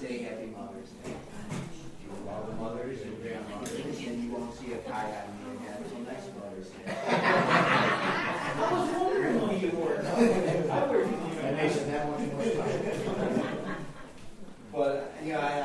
say Happy Mother's Day to all the mothers and grandmothers, and you won't see a tie on me again until next Mother's Day. I was wondering who you were. I wear And they said that much more time. But,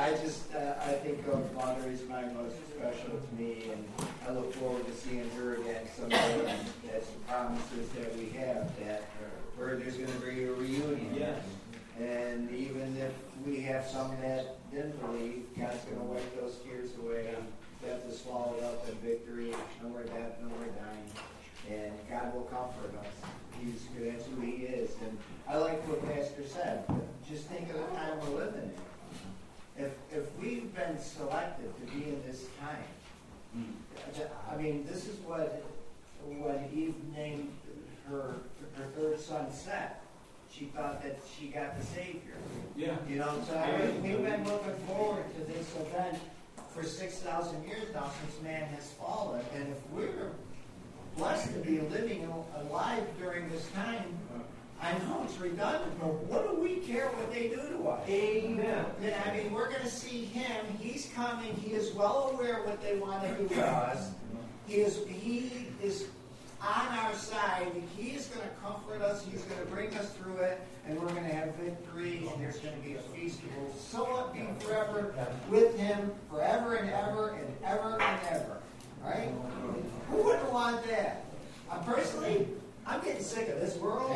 I think of Mother is my most special to me, and I look forward to seeing her again someday. And that's the promises that we have, that where there's going to be a reunion. Yes. And even if we have some that didn't believe, God's going to wipe those tears away. Death is swallowed up in victory. No more death, no more dying. And God will comfort us. That's who He is. And I like what Pastor said. Just think of the time we're living in. If we've been selected to be in this time, I mean, this is what when Eve named her third son Seth, she thought that she got the Savior. Yeah. You know, so we've been looking forward to this event for 6,000 years now since man has fallen. And if we're blessed to be living alive during this time, I know it's redundant, but what do we care what they do to us? Amen. I mean, we're going to see Him. He's coming. He is well aware what they want to do to us. He is on our side. He is going to comfort us. He's going to bring us through it, and we're going to have victory, and there's going to be a feast. We'll so be forever with Him, forever and ever and ever and ever. Right? Who wouldn't want that? Personally, I'm getting sick of this world.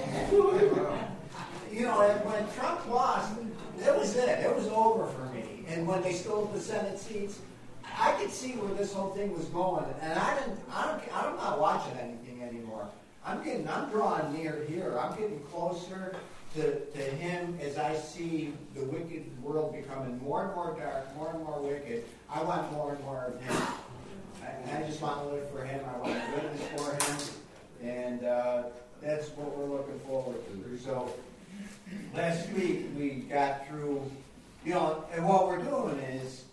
You know, when Trump lost, that was it. It was over for me. And when they stole the Senate seats, I could see where this whole thing was going. And I'm not watching anything anymore. I'm drawing near here. I'm getting closer to Him as I see the wicked world becoming more and more dark, more and more wicked. I want more and more of Him. I just want to live for Him. I want to witness for Him. And that's what we're looking forward to. So last week we got through, and what we're doing is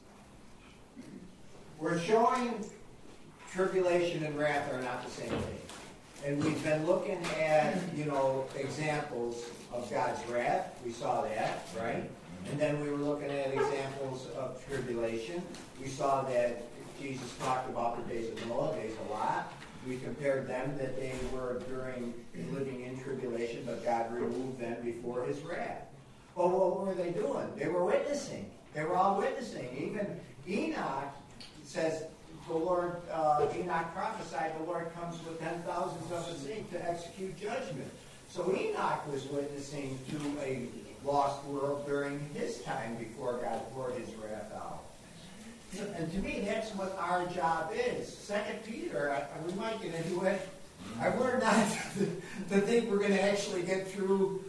we're showing tribulation and wrath are not the same thing. And we've been looking at, examples of God's wrath. We saw that, right? And then we were looking at examples of tribulation. We saw that Jesus talked about the days of Noah, days of Lot. We compared them that they were living in tribulation, but God removed them before His wrath. Well, what were they doing? They were witnessing. They were all witnessing. Even Enoch says, the Lord, Enoch prophesied, the Lord comes with 10,000s of His saints to execute judgment. So Enoch was witnessing to a lost world during his time before God poured His wrath out. And to me, that's what our job is. 2 Peter, we might get into it. I've learned not to think we're going to actually get through.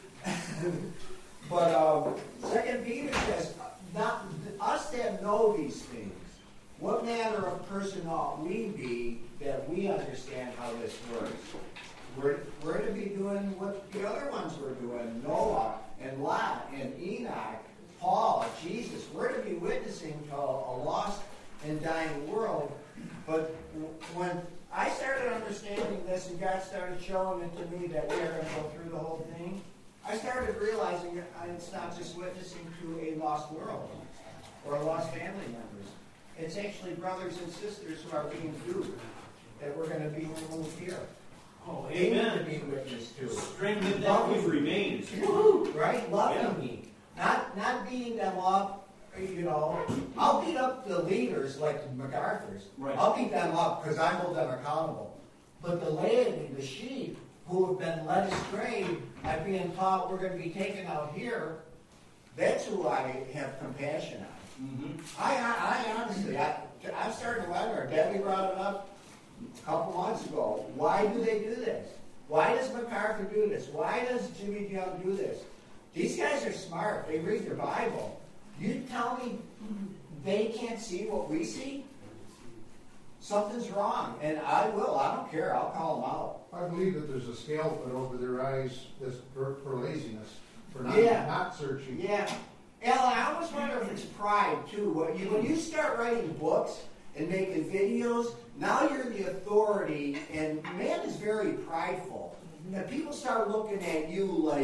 But 2 Peter says, not us that know these things, what manner of person ought we be that we understand how this works? We're to be doing what the other ones were doing, Noah and Lot and Enoch, Paul, Jesus. We're to be witnessing to a lost and dying world. But when I started understanding this and God started showing it to me that we are going to go through the whole thing, I started realizing that it's not just witnessing to a lost world or lost family members. It's actually brothers and sisters who are being duped that we're going to be removed here. Oh, They need amen. to be witnessed to. Strengthen that which remains. Woo-hoo, right? Loving me. Not beating them up, I'll beat up the leaders like MacArthur's. Right. I'll beat them up because I hold them accountable. But the laity, the sheep, who have been led astray by being taught we're going to be taken out here, that's who I have compassion on. Mm-hmm. I honestly, I'm starting to wonder. Debbie brought it up a couple months ago. Why do they do this? Why does MacArthur do this? Why does Jimmy Young do this? These guys are smart. They read their Bible. You tell me they can't see what we see? Something's wrong. And I will. I don't care. I'll call them out. I believe that there's a scale put over their eyes for laziness, for not searching. Yeah. Ellen, I always wonder if it's pride, too. When you start writing books and making videos, now you're the authority, and man is very prideful. And people start looking at you like,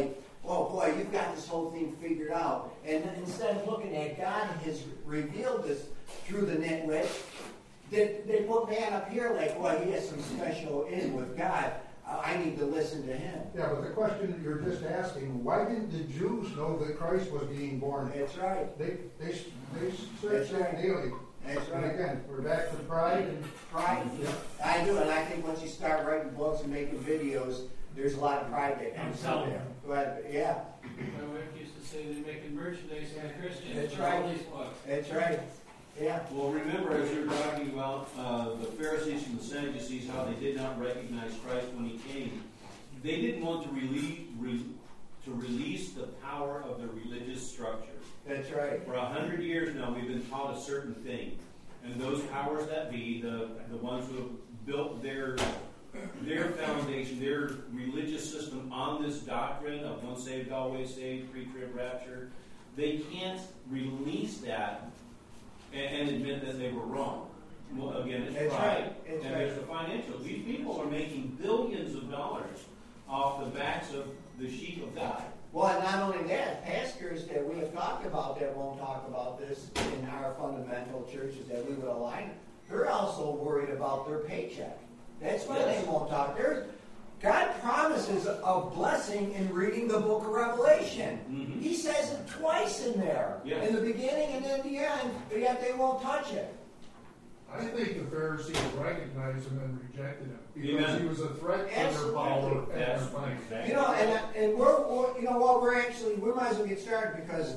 oh boy, you've got this whole thing figured out. And instead of looking at God has revealed this through the nitwit, they put man up here like, well, he has some special in with God. I need to listen to him. Yeah, but the question that you're just asking, why didn't the Jews know that Christ was being born? That's right. They searched that daily. That's right. And again, we're back to pride. And Pride. Yeah. I do, and I think once you start writing books and making videos, there's a lot of pride that comes out there. But yeah, My wife used to say they're making merchandise for the Christians. That's with right. all these books. that's right. Yeah. Well, remember, as you're talking about the Pharisees and the Sadducees, how they did not recognize Christ when he came, they didn't want to release the power of the religious structure. That's right. For 100 years now, we've been taught a certain thing. And those powers that be, the ones who have built their foundation, their religious system on this doctrine of once saved, always saved, pre-trib rapture, they can't release that and admit that they were wrong. Well, again, it's That's pride, right. It's and right. there's the financial. These people are making billions of dollars off the backs of the sheep of God. Well, and not only that, pastors that we have talked about that won't talk about this in our fundamental churches that we would align, they're also worried about their paycheck. That's why Yes. they won't talk. God promises a blessing in reading the book of Revelation. Mhm. He says it twice in there. Yes. In the beginning and in the end, but yet they won't touch it. I think the Pharisees recognized him and rejected him because Amen. he was a threat to their Absolutely. power and their That's money. exactly. You know, and we're you know what, we might as well get started because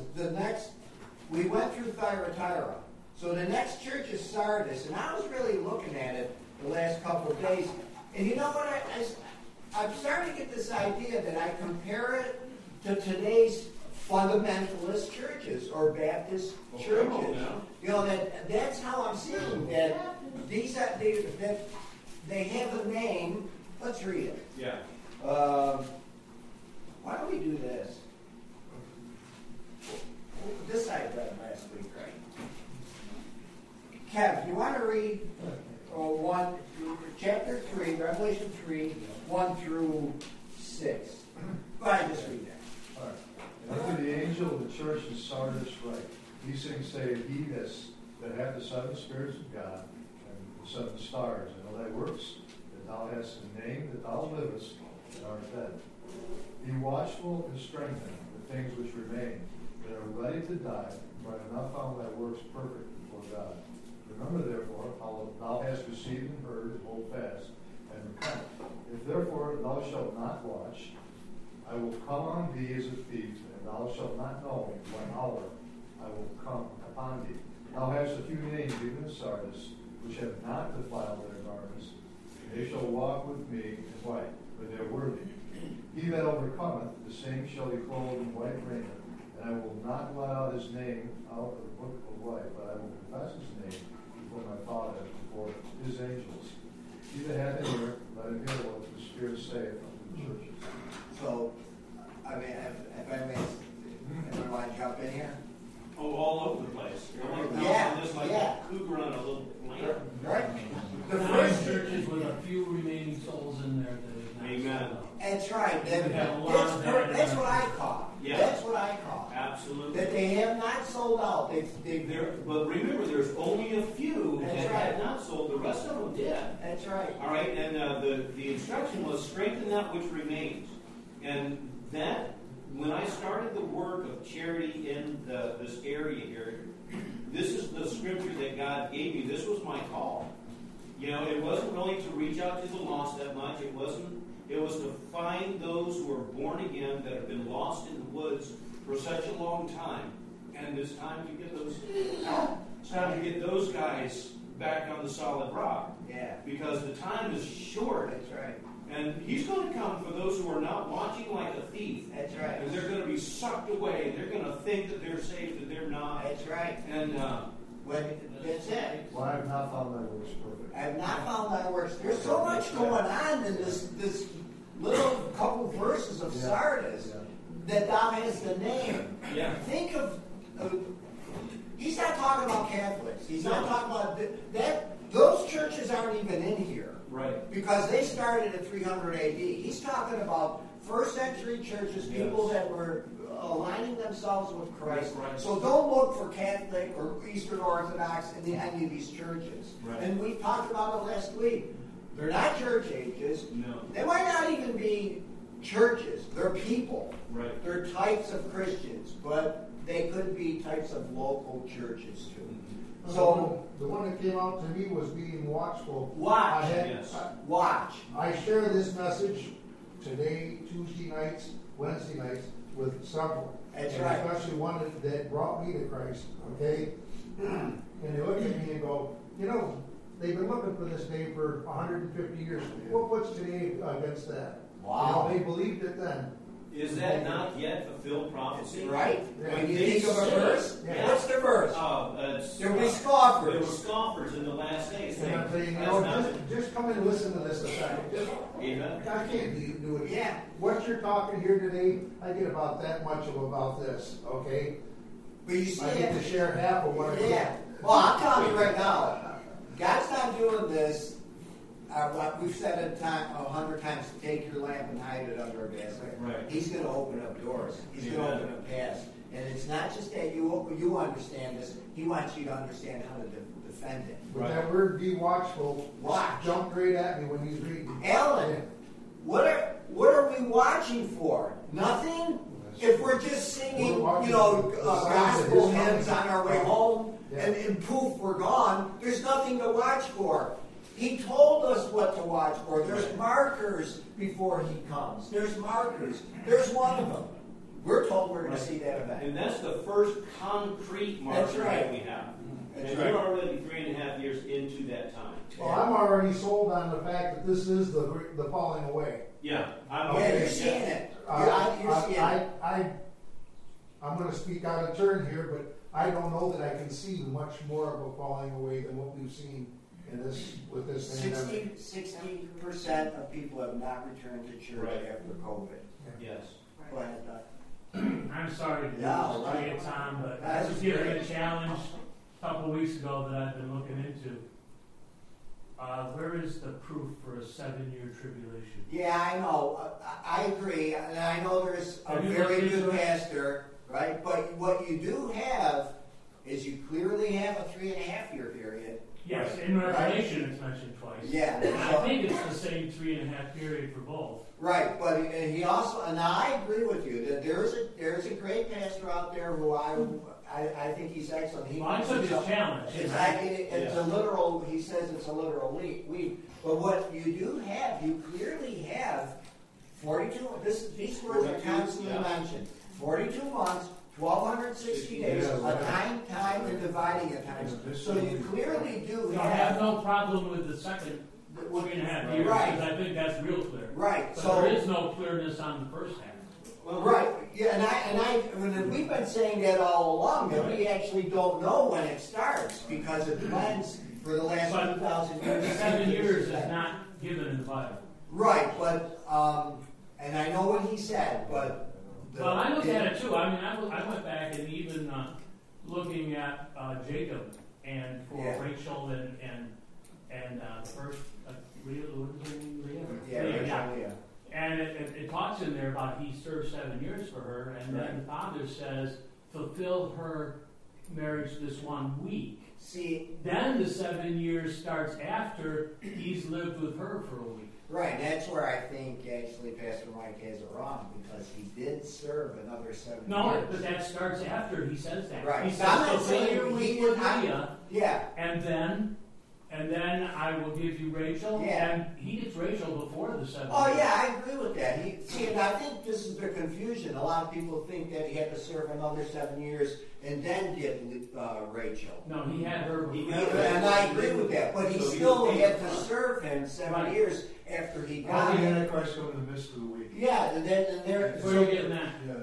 we went through Thyatira. So the next church is Sardis, and I was really looking at it the last couple of days. And you know what, I'm starting to get this idea that I compare it to today's fundamentalist churches or Baptist Well, churches. come on now. You know, that's how I'm seeing that these that they have a name. Let's read it. Yeah. Why don't we do this? This I read last week, right? Kev, you want to read chapter 3, Revelation 3, 1 through 6? Go ahead, just read that. All right. And unto the angel of the church in Sardis write, these things say he that hath the 7 spirits of God and the 7 stars, and all thy works, that thou hast a name, that thou livest, and art dead. Be watchful and strengthen the things which remain, that are ready to die, for I have not found thy works perfect before God. Remember therefore how thou hast received and heard, and hold fast, and repent. If therefore thou shalt not watch, I will come on thee as a thief, and thou shalt not know what hour I will come upon thee. Thou hast a few names, even in Sardis, which have not defiled their garments. They shall walk with me in white, for they are worthy. He that overcometh, the same shall be clothed in white raiment, and I will not blot out his name out of the book of life, but I will confess his name before my Father and before his angels. He that hath an ear, let him hear what the Spirit saith unto the churches. So, I mean, if anyone want to jump in here? Oh, all over the place. You're like Yeah, this like yeah. a cougar on a little plant. Right? The 9 first churches with a few remaining souls in there that is not Amen. sold out. That's right. That's what I caught. Yeah. That's what I caught. Absolutely. That they have not sold out. But remember, there's only a few That's that right. had not sold. The rest of them did. That's right. All right, and the instruction was strengthen that which remains. And that, when I started the work of charity in this area here, this is the scripture that God gave me. This was my call. You know, it wasn't really to reach out to the lost that much. It was to find those who are born again that have been lost in the woods for such a long time. And it's time to get those guys back on the solid rock. Yeah. Because the time is short. That's right. And he's going to come for those who are not watching like a thief. That's right. And they're going to be sucked away. And they're going to think that they're safe, and they're not. That's right. And That's it. Well, I have not found thy works perfect. I have not found thy works. There's so much going on in this little couple verses of Yeah. Sardis Yeah. that thou hast the name. yeah, Think of. He's not talking about Catholics. He's not talking about that. Those churches aren't even in here. right. Because they started at 300 AD. He's talking about first century churches, people Yes. that were aligning themselves with Christ. Right. So don't look for Catholic or Eastern Orthodox in any of these churches. Right. And we talked about it last week. They're not church ages. No. They might not even be churches. They're people. Right. They're types of Christians, but they could be types of local churches too. So the one that came out to me was being watchful. watch, I had- Yes. watch. I share this message today, Tuesday nights, Wednesday nights, with several. That's And right. especially one that brought me to Christ, okay? And they look at me and go, you know, they've been looking for this day for 150 years. What's today against that? Wow. You know, they believed it then. Is that not yet fulfilled prophecy? Right? Yeah. When you think of a verse, Yeah. what's the verse? There There will be scoffers. There were scoffers in the last days. And I'm saying, you That's know, not- just come and listen to this a second. Just, Amen. I can't do it. Yeah. What you're talking here today, I get about that much of about this, okay? But you see I get to it. share half of what I Yeah. Well, I'm telling you right now, God's not doing this. What we've said it 100 times, take your lamp and hide it under a basket. Right. He's going to open up doors. He's going to Amen. open up paths. And it's not just that you understand this. He wants you to understand how to defend it. But Right. that word "be watchful" Watch. jumped right at me when he's reading. Alan, what are we watching for? Nothing? If we're just singing, We're watching you know, the signs of gospel his hymns coming. on our way home, Yeah. and poof, we're gone, there's nothing to watch for. He told us what to watch for. There's markers before he comes. There's markers. There's one of them. We're told we're going to see that event. And that's the first concrete marker That's right. that we have. That's and right. you're already 3.5 years into that time. Well, I'm already sold on the fact that this is the falling away. Yeah. I'm Yeah, you're seeing it. You're seeing it. I'm going to speak out of turn here, but I don't know that I can see much more of a falling away than what we've seen in this with this pandemic. 60% of people have not returned to church Right. after COVID. Yes. Go ahead, Doc. I'm sorry to Yeah, just right. create time, but I That's was given great. a challenge a couple of weeks ago that I've been looking into. Where is the proof for a 7-year tribulation? Yeah, I know. I agree, and I know there's a Have you very looked good into it? pastor, right? But what you do have is you clearly have a 3.5-year period. Yes, in Revelation it's mentioned twice. Yeah. And I think it's the same 3.5 period for both. Right, but he also, and I agree with you that there's a great pastor out there who I think he's excellent. He Well, I took his challenge. Exactly, it's a literal. He says it's a literal week. But what you do have, you clearly have 42. These words are 42, constantly yeah. mentioned. 42 months, 1,260 days, Yeah, a right. time, and dividing a time. So you clearly do So I have have. no problem with the second 3.5 years, Right. because I think that's real clear. Right. But So there is no clearness on the first half. right, yeah, and we've been saying that all along that we actually don't know when it starts because it blends for the last But 2,000 years. 7 years is not given in the Bible. Right, but and I know what he said, but Well, I looked at it too. I mean, I went back and even looking at Jacob and for Yeah. Rachel and first Leah, what was her name? Leah? Yeah, Leah, Rachel, yeah. And it talks in there about he served 7 years for her, and then the father says, fulfill her marriage this 1 week. See, Then the 7 years starts after he's lived with her for a week. right, that's where I think actually Pastor Mike has it wrong because he did serve another 7 No, years. but that starts after he says that. Right. He So says, I'm not fulfill saying your he week did with not- Leah, Yeah, and then I will give you Rachel. Yeah. And he gets Rachel before the 7 oh years. yeah, I agree with that. And I think this is the confusion. A lot of people think that he had to serve another 7 years and then get Rachel. No, he had her He before. got her. And I agree with that, but he So he still was- had to serve him 7 Right. years after he How got did the him. Antichrist come in the midst of the week? Yeah, and there. Where are you getting that? Yeah.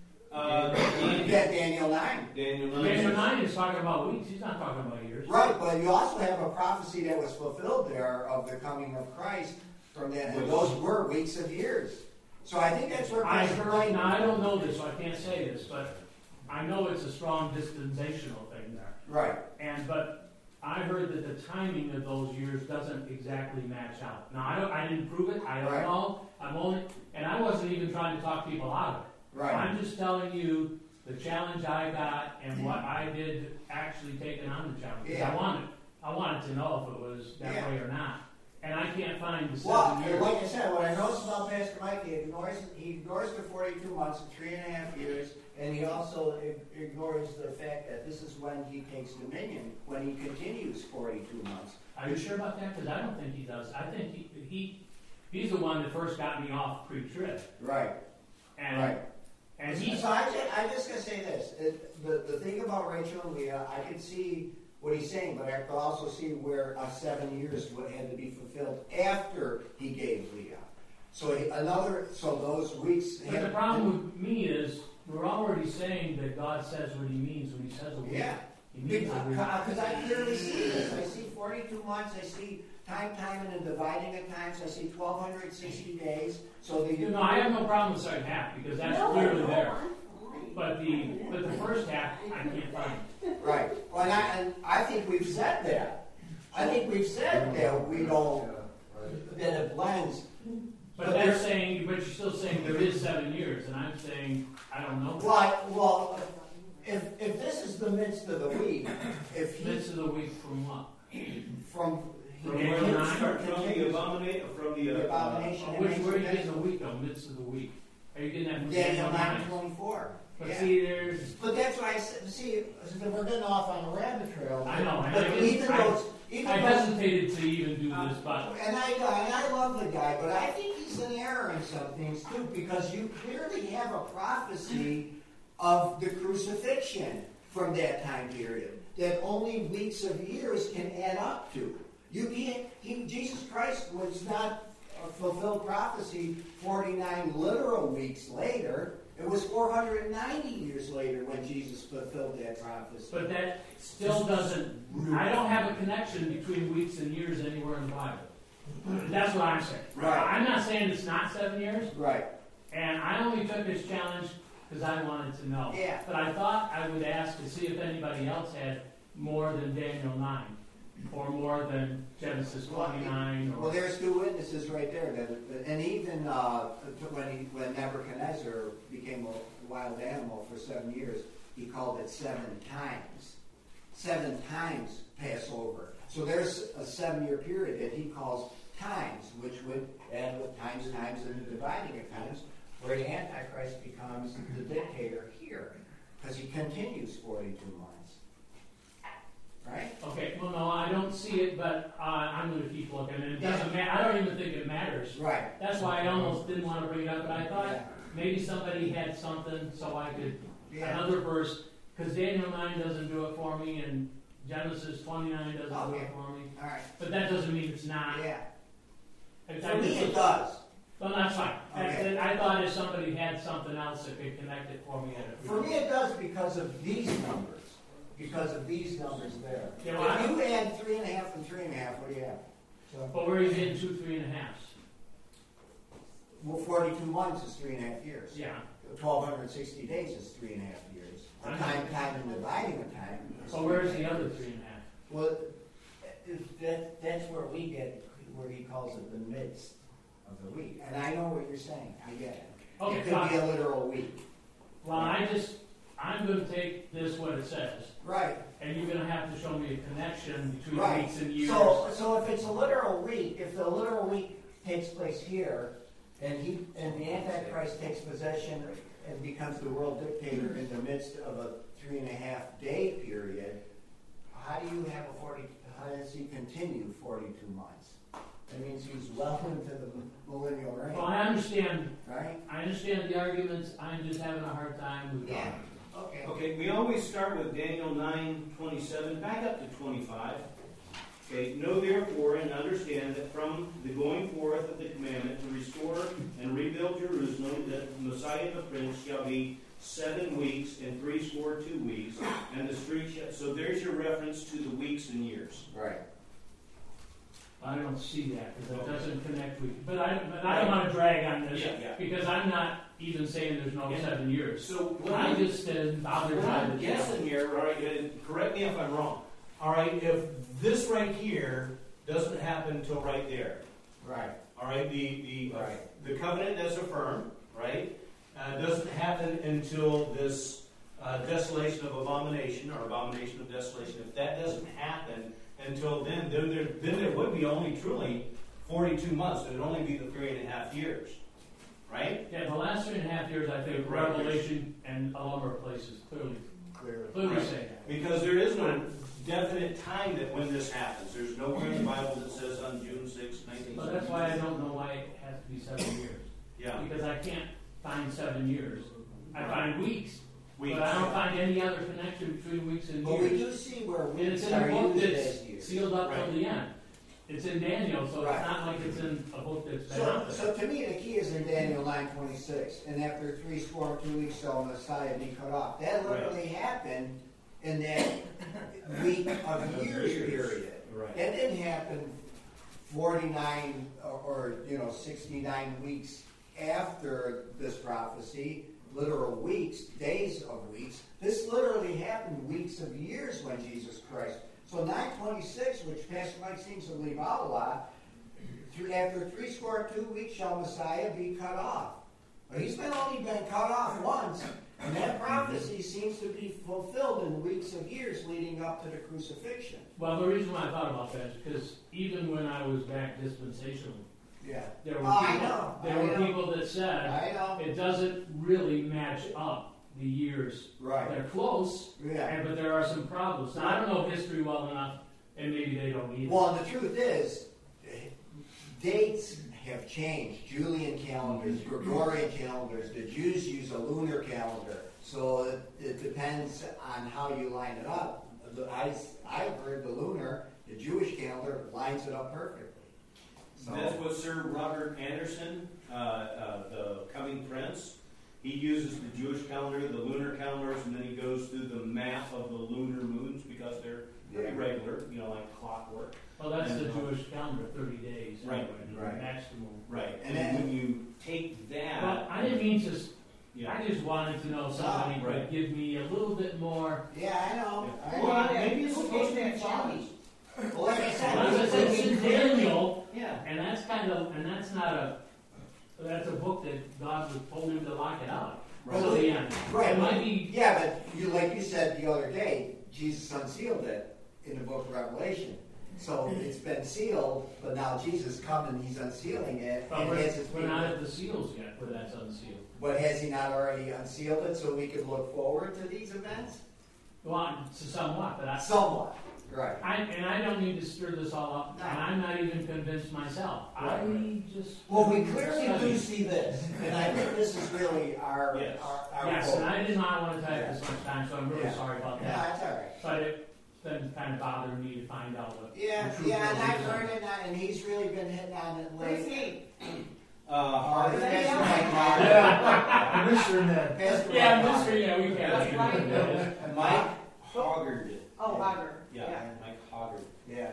You got Daniel 9. Daniel 9. Daniel 9 is talking about weeks. He's not talking about years. Right, but you also have a prophecy that was fulfilled there of the coming of Christ from that, and those were weeks of years. So I think that's where I Pastor heard, Mike- now I don't know this, so I can't say this, but I know it's a strong dispensational thing there. Right. But I heard that the timing of those years doesn't exactly match out. Now, I didn't prove it, I don't Right. know, and I wasn't even trying to talk people out of it. Right. I'm just telling you the challenge I got and what I did actually taking on the challenge. 'Cause Yeah. I wanted to know if it was that Yeah. way or not. And I can't find the Well, 7 years. like I said, what I noticed about Pastor Mike, he ignores the 42 months and 3.5 years, and he also ignores the fact that this is when he takes dominion, when he continues 42 months. Are you sure about that? Because I don't think he does. I think he's the one that first got me off pre-trib. Right. And, Right. and he, So I'm just going to say this. The thing about Rachel and Leah, I can see what he's saying, but I can also see where 7 years had to be fulfilled after he gave Leah. So those weeks. but the problem with me is we're already saying that God says what he means when he says a week. Yeah. He means a week. Because I clearly see this. I see 42 months. I see timing and dividing of times. I see 1,260 days. So No, I have no problem with the second half because that's clearly there. But the first half, I can't find. Right. Well, and I think we've said that. I think we've said that we don't, that it blends. But they're saying, but you're still saying there is 7 years, and I'm saying I don't know. Well, if this is the midst of the week, if he Midst of the week from what? from From Yeah, where yeah. you start, from the abomination, the abomination, and Where makes are you the getting the week though? Midst of the week? Are you getting that from Daniel Daniel 9:24. But Yeah. see, there's But that's why I said. See, we're getting off on a rabbit trail. I know, and But I even didn't- I those, hesitated to even do this, but and I love the guy, but I think he's in error in some things too, because you clearly have a prophecy of the crucifixion from that time period that only weeks of years can add up to. You can't. Jesus Christ was not a fulfilled prophecy 49 literal weeks later. It was 490 years later when Jesus fulfilled that prophecy. but that still doesn't. I don't have a connection between weeks and years anywhere in the Bible. That's what I'm saying. Right. I'm not saying it's not 7 years, Right. and I only took this challenge because I wanted to know. Yeah. But I thought I would ask to see if anybody else had more than Daniel 9, or more than Genesis 29. Well, there's two witnesses right there. And even when Nebuchadnezzar became a wild animal for 7 years, he called it 7 times. 7 times Passover. So there's a 7-year period that he calls times, which would add with times, and the dividing of times, where the Antichrist becomes the dictator here. Because he continues 42 months. Right? Okay, well, no, I don't see it, but I'm going to keep looking, and it doesn't matter. I don't even think it matters. Right. That's why I almost didn't want to bring it up, but I thought Yeah. maybe somebody had something so I could, Yeah. another verse, because Daniel 9 doesn't do it for me, and Genesis 29 doesn't do Okay. it for me. All right. But that doesn't mean it's not. Yeah. I For me, it does. Well, that's fine. Okay. I thought if somebody had something else that could connect it for me. For me, it does because of these numbers. Because of these numbers there. Yeah, well, If you add 3.5 and 3.5, what do you have? But where are you getting 2 3.5? Well, 42 months is 3.5 years. Yeah. 1,260 days is 3.5 years. I know. Time and dividing of time. So where's the other 3.5? Well, that's where we get, where he calls it the midst of the week. And I know what you're saying. I get it. Okay, It could fine. be a literal week. Well, I'm going to take this what it says, Right. and you're going to have to show me a connection between Right. weeks and years. So if it's a literal week, if the literal week takes place here, and the Antichrist takes possession and becomes the world dictator in the midst of a 3.5 day period, how does he continue 42 months? That means he's well into the millennial reign. Well, I understand. Right? I understand the arguments. I'm just having a hard time with Yeah. God. Okay. Okay, we always start with Daniel 9:27, back up to 25. Okay, know therefore and understand that from the going forth of the commandment to restore and rebuild Jerusalem, that the Messiah the Prince shall be 7 weeks and 62 weeks, and the street shall. So there's your reference to the weeks and years. Right. I don't see that because it doesn't connect with. But I don't want to drag on this Yeah. because I'm not even saying there's no Yeah. 7 years. So I just bothered what by I'm the guessing here, right? Correct me if I'm wrong. all right, if this right here doesn't happen until right there, Right. all right, the Right. covenant that's affirmed, right, doesn't happen until this desolation of abomination or abomination of desolation. If that doesn't happen until then there would be only truly 42 months. It would only be the 3.5 years, right? Yeah, the last 3.5 years, I think Right. Revelation and a number of places clearly Clear. say that. Because there is no definite time that when this happens. There's nowhere in the Bible that says on June 6, 1970. But that's why I don't know why it has to be 7 years. Yeah. Because I can't find 7 years. I find weeks. Weeks. But I don't find any other connection between weeks and But we years. do see where And it's weeks in a are book used that's as years. sealed up Right. till the end. It's in Daniel, so Right. it's not like it's in a book that's been So, out there. so to me, the key is in Daniel 9:26, and after 62 weeks shall Messiah be cut off. That literally happened in that week of years period. Right. That didn't happen 49 or 69 weeks after this prophecy, literal weeks, days of weeks. This literally happened weeks of years when Jesus Christ. So 9:26, which Pastor Mike seems to leave out a lot, after 62 weeks shall Messiah be cut off. But he's only been cut off once, and that prophecy seems to be fulfilled in weeks of years leading up to the crucifixion. Well, the reason why I thought about that is because even when I was back dispensational, Yeah. there were I people, know. there I were know. people that said I know. it doesn't really match up the years. Right. They're close, Yeah. but there are some problems. Now, I don't know history well enough, and maybe they don't either. Well, the truth is, dates have changed. Julian calendars, Gregorian calendars. The Jews use a lunar calendar, so it depends on how you line it up. I've heard the lunar, the Jewish calendar lines it up perfectly. So, That's what Sir Robert Anderson, the coming prince, he uses the Jewish calendar, the lunar calendars, and then he goes through the math of the lunar moons because they're pretty Yeah. regular, like clockwork. Well, that's And, the Jewish calendar, 30 days. Right, anyway, right. Maximum. Right. And And, then- when you take that, Well, I didn't mean to. yeah. I just wanted to know somebody Right. could give me a little bit more. yeah, I know. I Well, know. maybe it's supposed to be funny. Well, like I said, Well, as I said, it's in Daniel, Yeah. and that's not a. That's a book that God was told him to lock it up. Right. So the end. Right. It might be. Yeah, but like you said the other day, Jesus unsealed it in the book of Revelation. So it's been sealed, but now Jesus come and he's unsealing it. But And has his we're not at the seals yet, where that's unsealed. But has he not already unsealed it so we could look forward to these events? Well, somewhat, but Somewhat. Right. I don't need to stir this all up, No. and I'm not even convinced myself. I just. Well, we clearly do see this, and I think this is really our Yes. our Yes, goal. and I did not want to take this much time, so I'm really Yeah. sorry about No, that. that's all right. But it's been kind of bothering me to find out what. Yeah, the truth yeah, and really I've is. heard it, and he's really been hitting on it Who's lately. he? Pastor Yeah. Mike Harder. Mr. Ned. Pastor Yeah, Mike Mr. Harder. Yeah, we That's can. right. Mike. Hoggard. Oh, Hager. Yeah, Mike Hoggard. Yeah,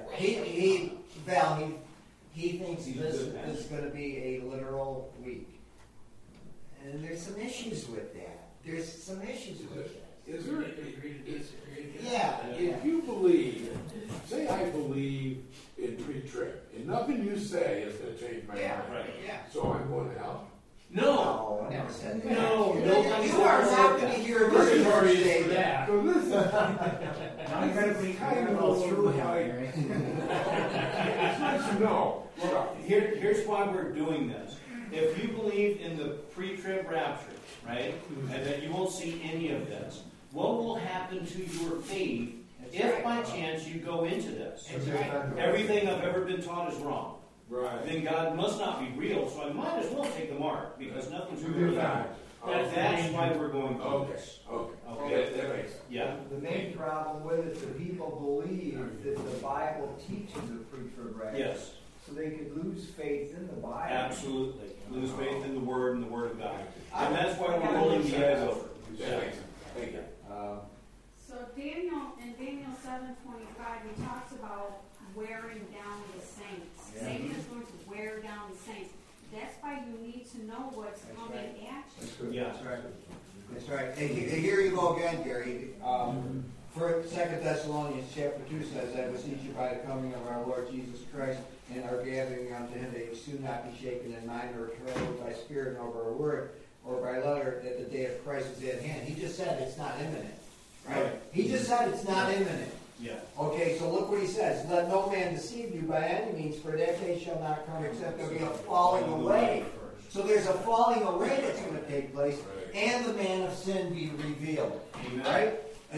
he thinks He's a this good is going to be a literal week, and there's some issues with that. There's some issues with that. Is there, Yeah, yeah. if you believe, say I believe in pre-trib, and nothing you say is going to change my Yeah, mind. Right. yeah. So I'm going to hell. No. No, I never said that. No, nobody You are said not that. going to hear Purgatory this is say for that. that. So listen, I'm gonna be kind of go through like- hell, it's nice to know. Well, here's why we're doing this. If you believe in the pre-trib rapture, right, and that you won't see any of this, what will happen to your faith if by chance you go into this? That's right. Everything I've ever been taught is wrong. Right. Then God must not be real, so I might as well take the mark because nothing's To really do happening. that. That's why we're going through Okay, this. okay. Okay. That makes sense. Yeah. The main problem with it, the people believe that the Bible teaches a pre-trib rapture. Yes. So they could lose faith in the Bible. Absolutely. Lose faith in the Word and the Word of God. And that's why we're rolling the eyes over. That makes sense. Thank you. So in Daniel 7:25, he talks about wearing down the saints. Yeah. Satan is going to wear down the saints. That's why you need to know what's That's coming right. at you. Yeah. That's right. That's right. Hey, here you go again, Gary. 1 For 2 Thessalonians chapter 2 says, I beseech you by the coming of our Lord Jesus Christ and our gathering unto him, that you soon not be shaken in mind or troubled by spirit nor by word or by letter, that the day of Christ is at hand. He just said it's not imminent. Right? He just said it's not imminent. Yeah. Okay, so look what he says. Let no man deceive you by any means, for that day shall not come except there be a falling away. So there's a falling away that's going to take place, and the man of sin be revealed. Amen. Right?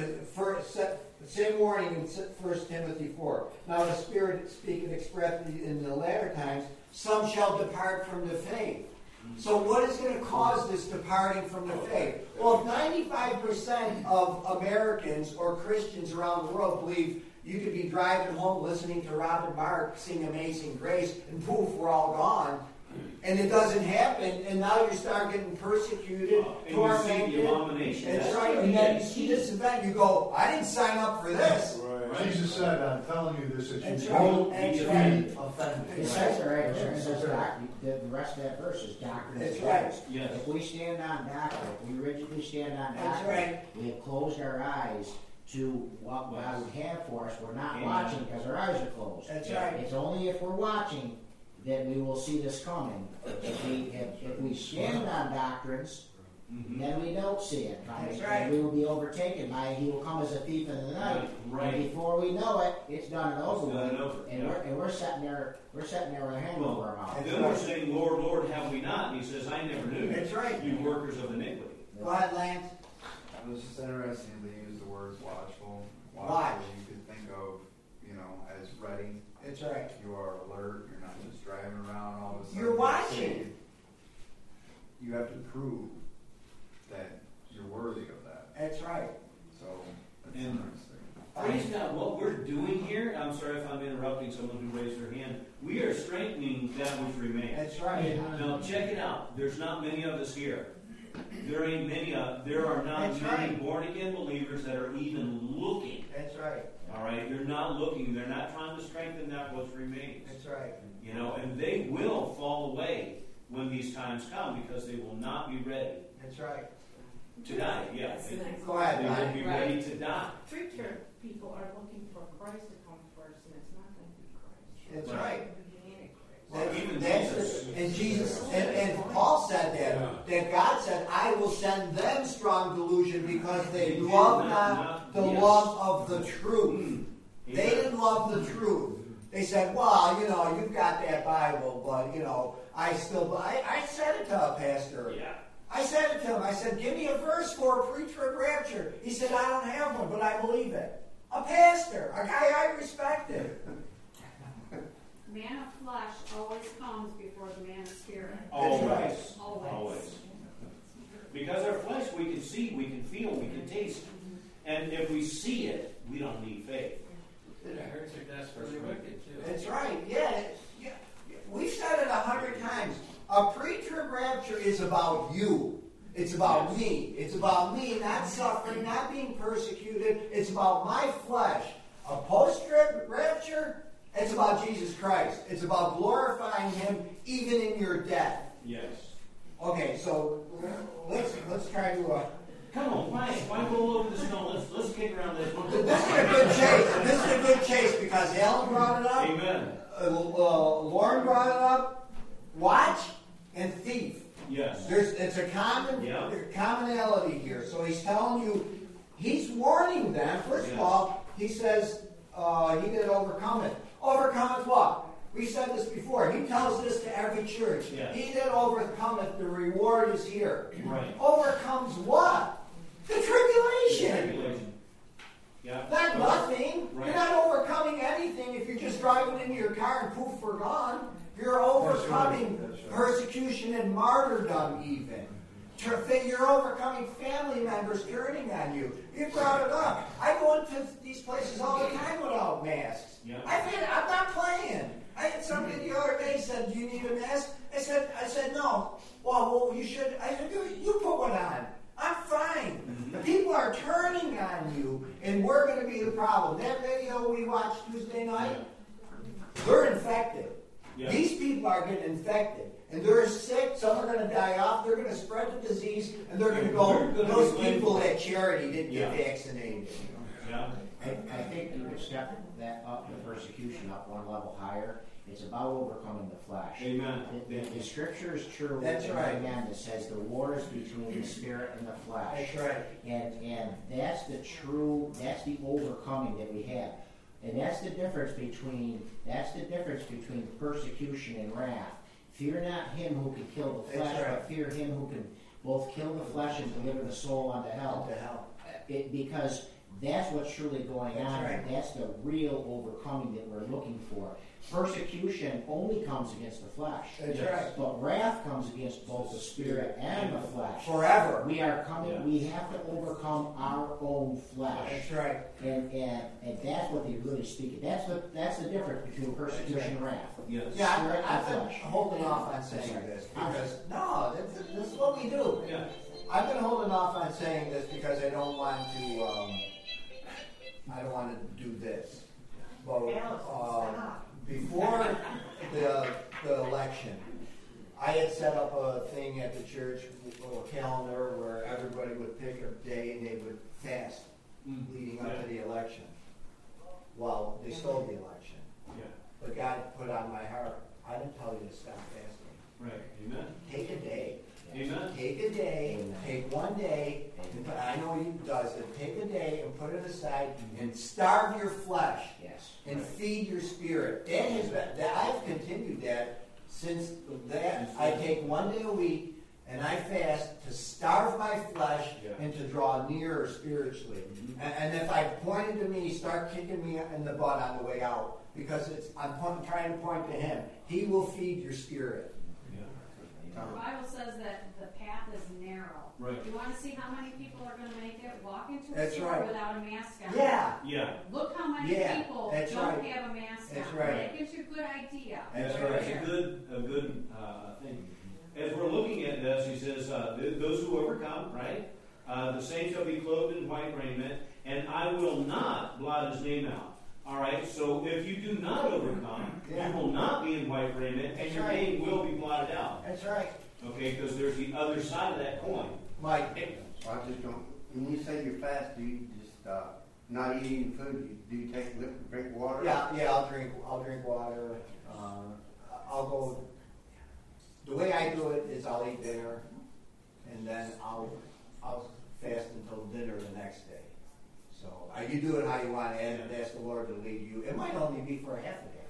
Same warning in 1 Timothy 4. Now the Spirit speaketh expressly in the latter times, some shall depart from the faith. So what is going to cause this departing from the faith? Well, if 95% of Americans or Christians around the world believe you could be driving home listening to Robin Mark sing Amazing Grace, and poof, we're all gone, and it doesn't happen, and now you start getting persecuted, and you see the abomination. That's right. And then you see this event, you go, I didn't sign up for this. Right. Jesus said, I'm telling you this, that That's you right. won't That's be right. offended. It says it right there. It says the rest of that verse is doctrine. That's right. Yes. If we stand on doctrine, if we rigidly stand on That's doctrine, right. we have closed our eyes to what God would have for us. We're not Amen. watching because our eyes are closed. That's right. It's only if we're watching that we will see this coming. If we stand on doctrines, then we don't see it coming. That's right. And we will be overtaken by it. He will come as a thief in the night. Right. And before we know it, it's done and over It's done with. and over, And yeah. we're sitting there with a hand over our mouth. Then we're saying, Lord, Lord, have we not? And he says, I never knew you. That's right. You workers of iniquity. Go ahead, Lance. It was just interesting to use the words watchful. Watch. You could think of, as ready. That's right. You are alert. You're not just driving around all of a sudden. You're watching. You have to prove that you're worthy of that. That's right. So, that's And- interesting. Praise God, what we're doing here, I'm sorry if I'm interrupting someone who raised their hand, we are strengthening that which remains. That's right. Now check it out. There's not many of us here. There ain't many. There are not That's many right. born again believers that are even looking. That's right. All right, they're not looking. They're not trying to strengthen that which remains. That's right. And they will fall away when these times come because they will not be ready That's right. to die. Yeah, That's the next Go ahead, they will Bonnie. be ready to die. Preacher people are looking for Christ to come first, and it's not going to be Christ. That's Right. right. It's going to be Antichrist. Well, even That's and Jesus and Paul said that God said, I will send them strong delusion because they love not the yes. love of the truth. They didn't love the truth. They said, well, you've got that Bible, but I said it to a pastor. Yeah. I said it to him. I said, give me a verse for a pre-trib rapture. He said, I don't have one, but I believe it. A pastor, a guy I respected. Man of flesh always comes before the man of spirit. Always. Always. Because our flesh, we can see, we can feel, we can taste. And if we see it, we don't need faith. It hurts your desperately wicked, too. That's right. Yeah. We've said it 100 times. A pre-trib rapture is about you. It's about me. It's about me not suffering, not being persecuted. It's about my flesh. A post-trib rapture, it's about Jesus Christ. It's about glorifying Him even in your death. Yes. Okay, so let's try to. Come on, why go over the stone? Let's kick around this one. This is a good chase. This is a good chase because Alan brought it up. Amen. Lauren brought it up. Watch and thief. Yes. It's a commonality here. So he's telling you, he's warning them. First of all, he says he did overcome it. Overcome it what? We said this before. He tells this to every church. Yes. He that overcometh, the reward is here. Right. Overcomes what? The tribulation. Tribulation. Yeah. Not nothing. Right. You're not overcoming anything if you're just driving into your car and poof, we're gone. You're overcoming That's right. persecution and martyrdom even. You're overcoming family members turning on you. You brought it up. I go into these places all the time without masks. Yeah. I'm not playing. I had somebody the other day said, do you need a mask? I said no. Well, you should. I said, you put one on. I'm fine. The people are turning on you, and we're going to be the problem. That video we watched Tuesday night, they're infected. Yeah. These people are getting infected. And they're sick. Some are going to die off. They're going to spread the disease. And they're going to go, those people at charity didn't get vaccinated. Yeah. that up, the persecution up one level higher, it's about overcoming the flesh. Amen. The scripture is true. That's right. Again, it says the war is between the spirit and the flesh. That's right. And that's the overcoming that we have. And that's the difference between persecution and wrath. Fear not him who can kill the flesh, but fear him who can both kill the flesh and deliver the soul unto hell. Because that's what's truly going on. Right. That's the real overcoming that we're looking for. Persecution only comes against the flesh. That's right. But wrath comes against both the spirit and the flesh. Forever. We have to overcome our own flesh. That's right. And that's what they really speak. That's the difference between persecution and wrath. Yes. Yeah, I've been holding off on saying this because this is what we do. Yeah. I've been holding off on saying this because I don't want to do this. But before the election, I had set up a thing at the church, a calendar where everybody would pick a day and they would fast leading up to the election. Well, they stole the election. Yeah. But God put on my heart, I didn't tell you to stop fasting. Right. Amen. Take a day. Amen. Take a day, take one day, and I know he does it. Take a day and put it aside and starve your flesh. Yes. And feed your spirit. I've continued that since that. I take one day a week and I fast to starve my flesh and to draw nearer spiritually. And if I pointed to me, start kicking me in the butt on the way out because I'm trying to point to him. He will feed your spirit. The Bible says that the path is narrow. Right. You want to see how many people are going to make it? Walk into a That's store right. without a mask on. Yeah. Look how many people That's don't right. have a mask That's on. right. That gives you a good idea. That's That's right. a good thing. As we're looking at this, he says, those who overcome, right? The saints shall be clothed in white raiment, and I will not blot his name out. All right, so if you do not overcome, you will not be in white raiment, and your name will be blotted out. That's right. Okay, because there's the other side of that coin. Mike. I just don't. When you say you fast, do you just not eating food? Do you drink water? Yeah. I'll drink water. I'll go. The way I do it is I'll eat dinner, and then I'll fast until dinner the next day. So you do it how you want and ask the Lord to lead you. It might only be for a half a day,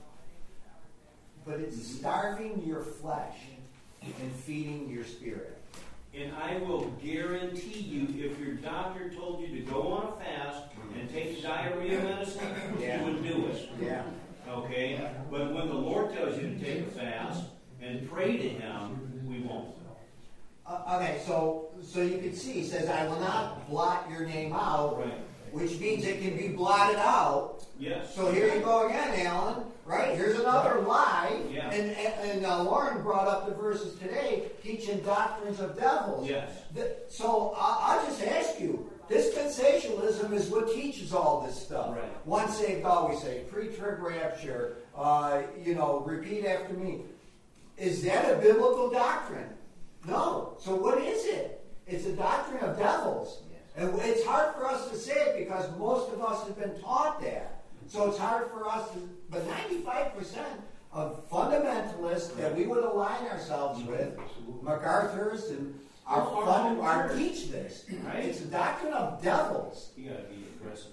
but it's starving your flesh and feeding your spirit. And I will guarantee you, if your doctor told you to go on a fast and take diarrhea medicine, you would do it. Yeah. Okay? But when the Lord tells you to take a fast and pray to Him, we won't. Okay, so you can see, he says, I will not blot your name out, right. Which means it can be blotted out. Yes. So here you go again, Alan. Right? Here's another lie. Yeah. And Lauren brought up the verses today teaching doctrines of devils. Yes. So I'll just ask you, dispensationalism is what teaches all this stuff. Right. Once saved, always saved. Pre-trib rapture. Repeat after me. Is that a biblical doctrine? No. So what is it? It's a doctrine of devils. And it's hard for us to say it because most of us have been taught that. So it's hard for us to, but 95% of fundamentalists that we would align ourselves with, MacArthur's and our teach this. Right? It's a doctrine of devils. You got to be aggressive.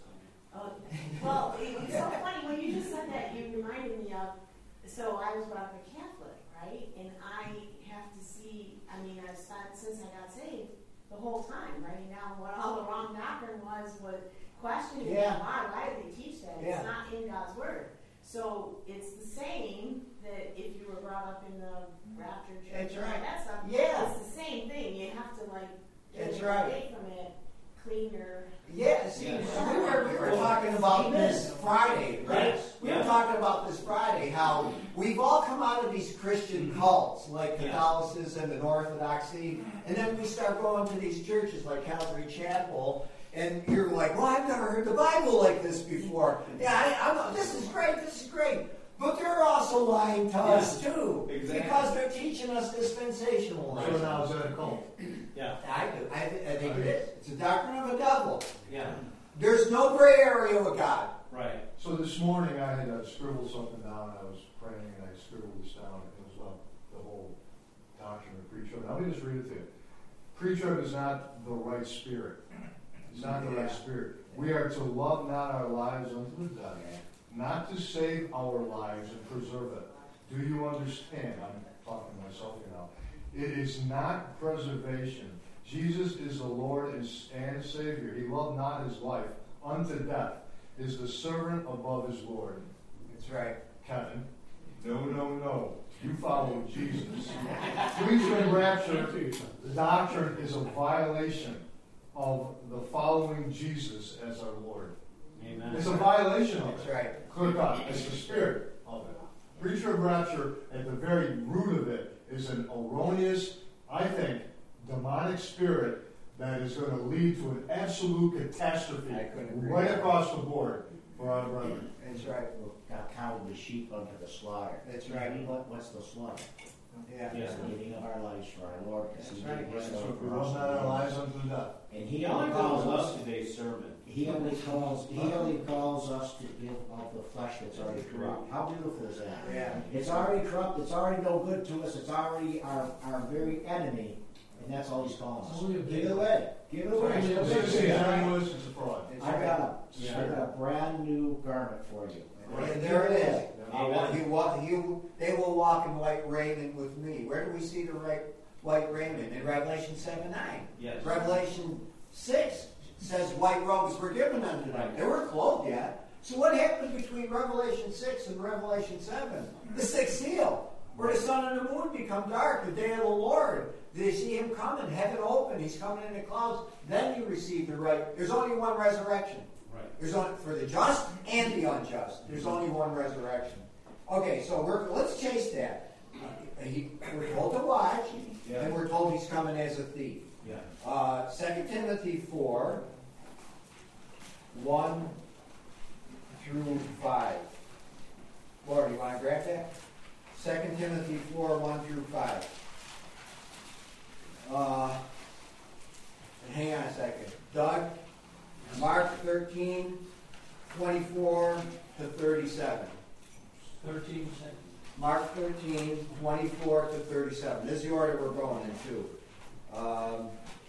Well, it's so funny when you just said that. You reminded me of. So I was brought up a Catholic, right? And I have to see. I mean, I've spent since I got saved the whole time writing down what all the wrong doctrine was questioning why did they teach that? It's not in God's word. So it's the same that if you were brought up in the rapture church and all that stuff. Yeah. It's the same thing. You have to That's get right. away from it, clean your. Yeah, see, we were talking about this Friday, right? Yes. We were talking about this Friday, how we've all come out of these Christian cults, like Catholicism and Orthodoxy, and then we start going to these churches like Calvary Chapel, and you're like, well, I've never heard the Bible like this before. Yeah, I know, this is great. But they're also lying to us, too. Exactly. Because they're teaching us dispensationalism. So now is that a cult? Yeah. I do. I think it is. It's a doctrine of a devil. Yeah. There's no gray area with God. Right. So this morning I had scribbled something down. I was praying and I scribbled this down. It was about the whole doctrine of pre-trib. Let me just read it to you. Pre-trib is not the right spirit. It's not the right spirit. We are to love not our lives unto the death, not to save our lives and preserve it. Do you understand? I'm talking to myself here now. It is not preservation. Jesus is the Lord and Savior. He loved not his life unto death. Is the servant above his Lord. That's right. Kevin. No. You follow Jesus. Pre-trib rapture, the doctrine is a violation of the following Jesus as our Lord. Amen. It's a violation of it. That's right. Clear cut. It's the spirit of it. Pre-trib rapture, at the very root of it, is an erroneous, I think, demonic spirit that is going to lead to an absolute catastrophe right across the board for our brethren. That's right. God counted the sheep unto the slaughter. That's right. What's the slaughter? Yeah. It's the giving of our lives for our Lord. That's right. So we love not our lives unto the death. And he I only like calls love us. today's sermon. He only calls us to give of the flesh that's already corrupt. How beautiful is that? Yeah. It's already corrupt. It's already no good to us. It's already our very enemy, and that's all he's calling us. Give it away. Give it away. It's a fraud. I got a brand new garment for you. And there it is. They will walk in white raiment with me. Where do we see the white raiment? In Revelation 7:9. Yes. Revelation 6 says white robes were given unto them. They weren't clothed yet. So what happened between Revelation 6 and Revelation 7? The sixth seal, where the sun and the moon become dark, the day of the Lord. They see him coming, heaven open, he's coming in the clouds. Then you receive the right. There's only one resurrection. Right. There's only for the just and the unjust. There's only one resurrection. Okay, so let's chase that. We're told to watch, and we're told he's coming as a thief. Yeah. 2 Timothy 4, 1 through 5. Lord, you want to grab that? 2 Timothy 4, 1 through 5. Hang on a second. Doug, Mark 13, 24 to 37. 13 seconds. Mark 13, 24 to 37. This is the order we're going in, too.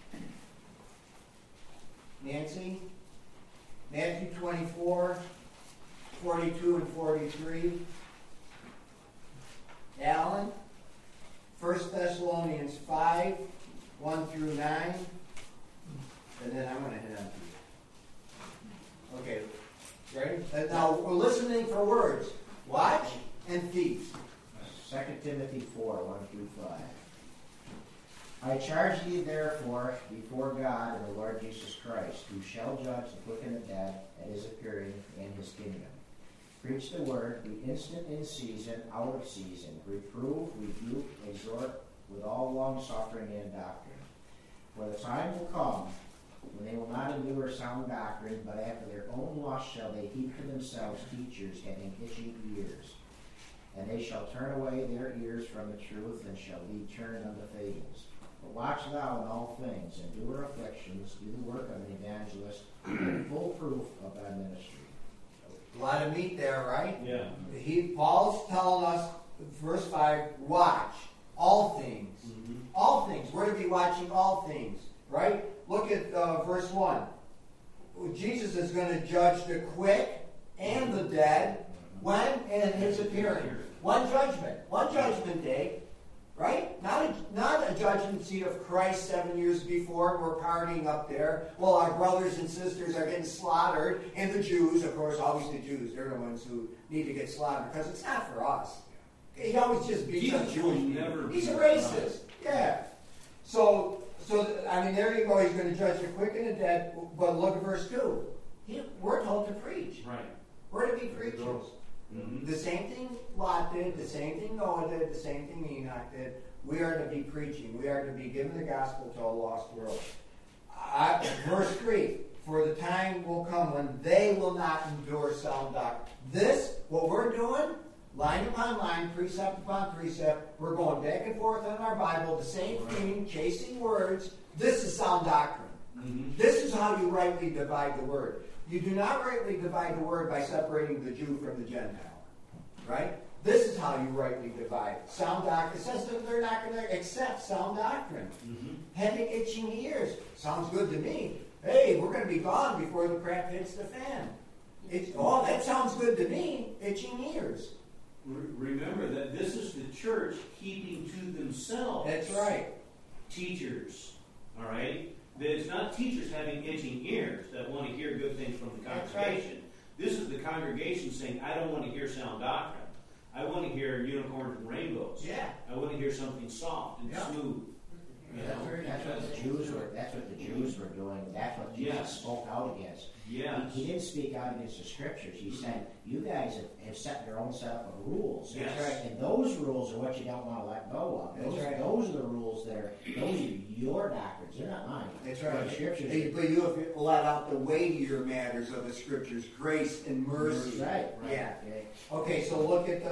Nancy? Matthew 24, 42 and 43. Alan? 1 Thessalonians 5, 1 through 9. And then I'm going to hit on to you. Okay. Ready? Now, we're listening for words. Watch and feast. 2 Timothy 4, 1 through 5. I charge thee therefore before God and the Lord Jesus Christ, who shall judge the quick and the dead at his appearing in his kingdom. Preach the word, be instant in season, out of season. Reprove, rebuke, exhort with all long-suffering and doctrine. For the time will come when they will not endure sound doctrine, but after their own lust shall they heap to themselves teachers having itching ears. And they shall turn away their ears from the truth, and shall be turned unto fables. But watch thou in all things, endure afflictions, do the work of an evangelist, and full proof of thy ministry. A lot of meat there, right? Yeah. Paul's telling us, verse 5, watch all things. Mm-hmm. All things. We're to be watching all things, right? Look at verse 1. Jesus is going to judge the quick and the dead when? In his appearing. One judgment day, right? Not a judgment seat of Christ 7 years before, we're partying up there. Well, our brothers and sisters are getting slaughtered, and the Jews, of course, always the Jews, they're the ones who need to get slaughtered, because it's not for us. He always just beats on Jewish people. He's a racist. Yeah. So, I mean, there you go. He's going to judge the quick and the dead. But look at verse 2. We're told to preach. Right. We're to be preachers. Mm-hmm. The same thing Lot did, the same thing Noah did, the same thing Enoch did. We are to be preaching. We are to be giving the gospel to a lost world. Verse 3. For the time will come when they will not endure sound doctrine. This, what we're doing, line upon line, precept upon precept, we're going back and forth in our Bible, the same thing, chasing words. This is sound doctrine. Mm-hmm. This is how you rightly divide the word. You do not rightly divide the word by separating the Jew from the Gentile. Right? This is how you rightly divide it. Sound doctrine. It says that they're not going to accept sound doctrine. Having itching ears. Sounds good to me. Hey, we're going to be gone before the crap hits the fan. That sounds good to me. Itching ears. Remember that this is the church keeping to themselves. That's right. Teachers. All right? That it's not teachers having itching ears that want to hear good things from the congregation. Right. This is the congregation saying, I don't want to hear sound doctrine. I want to hear unicorns and rainbows. Yeah. I want to hear something soft and smooth. That's what the Jews were doing. That's what Jesus spoke out against. Yes. He didn't speak out against the scriptures. He said, you guys have set your own set of rules. Yes. That's right. And those rules are what you don't want to let go of. Those are the rules those are your doctrines. They're not mine. That's right. The scriptures. But you have let out the weightier matters of the scriptures, grace and mercy. Right. Yeah. Okay, so look at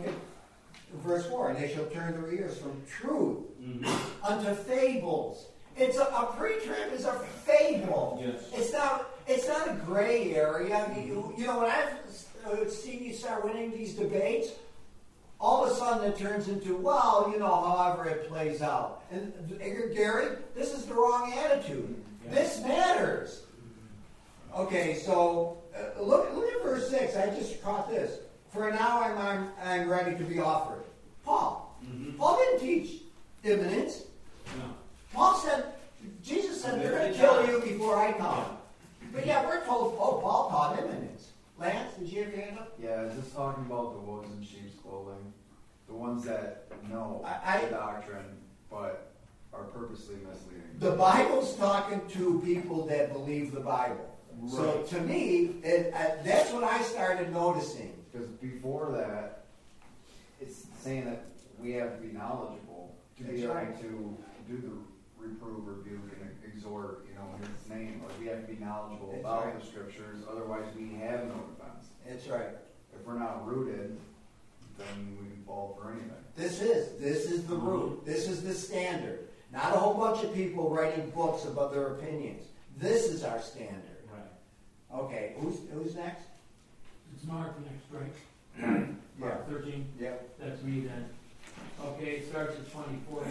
verse 4. And they shall turn their ears from truth unto fables. It's a pre-trib is a fable. Yes. It's not a gray area. You know, when I've seen you start winning these debates, all of a sudden it turns into, well, however it plays out. And Gary, this is the wrong attitude. Yeah. This matters. Okay, so look at verse 6. I just caught this. For now I'm ready to be offered. Paul. Paul didn't teach imminence. No. Paul said, Jesus said, they're going to kill you before I come. But we're told, Paul taught imminence. Lance, did you have your hand up? Yeah, is this talking about the wolves in sheep's clothing? The ones that know the doctrine, but are purposely misleading. The Bible's talking to people that believe the Bible. Right. So to me, that's what I started noticing. Because before that, it's saying that we have to be knowledgeable to be able to do the reprove, rebuke, and exhort, in His name. Or we have to be knowledgeable about the Scriptures. Otherwise, we have no defense. That's right. If we're not rooted, then we can fall for anything. This is the root. This is the standard. Not a whole bunch of people writing books about their opinions. This is our standard. Right. Okay, who's next? It's Mark next, right? Mark 13? Yep. That's me then. Okay, it starts at 24.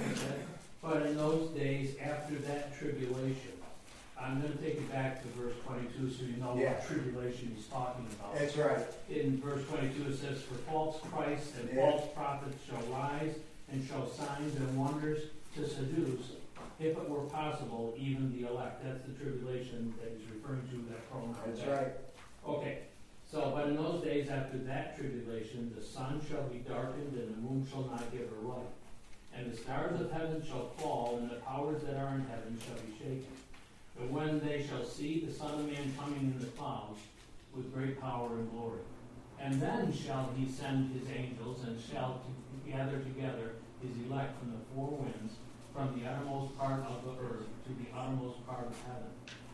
But in those days, after that tribulation, I'm going to take it back to verse 22 so you know what tribulation he's talking about. That's right. In verse 22 it says, for false Christs and false prophets shall rise and show signs and wonders to seduce, if it were possible, even the elect. That's the tribulation that he's referring to, that pronoun. That's right. Okay. So, but in those days after that tribulation, the sun shall be darkened and the moon shall not give her light. And the stars of heaven shall fall, and the powers that are in heaven shall be shaken. But when they shall see the Son of Man coming in the clouds with great power and glory. And then shall he send his angels, and shall gather together his elect from the four winds, from the uttermost part of the earth to the uttermost part of heaven.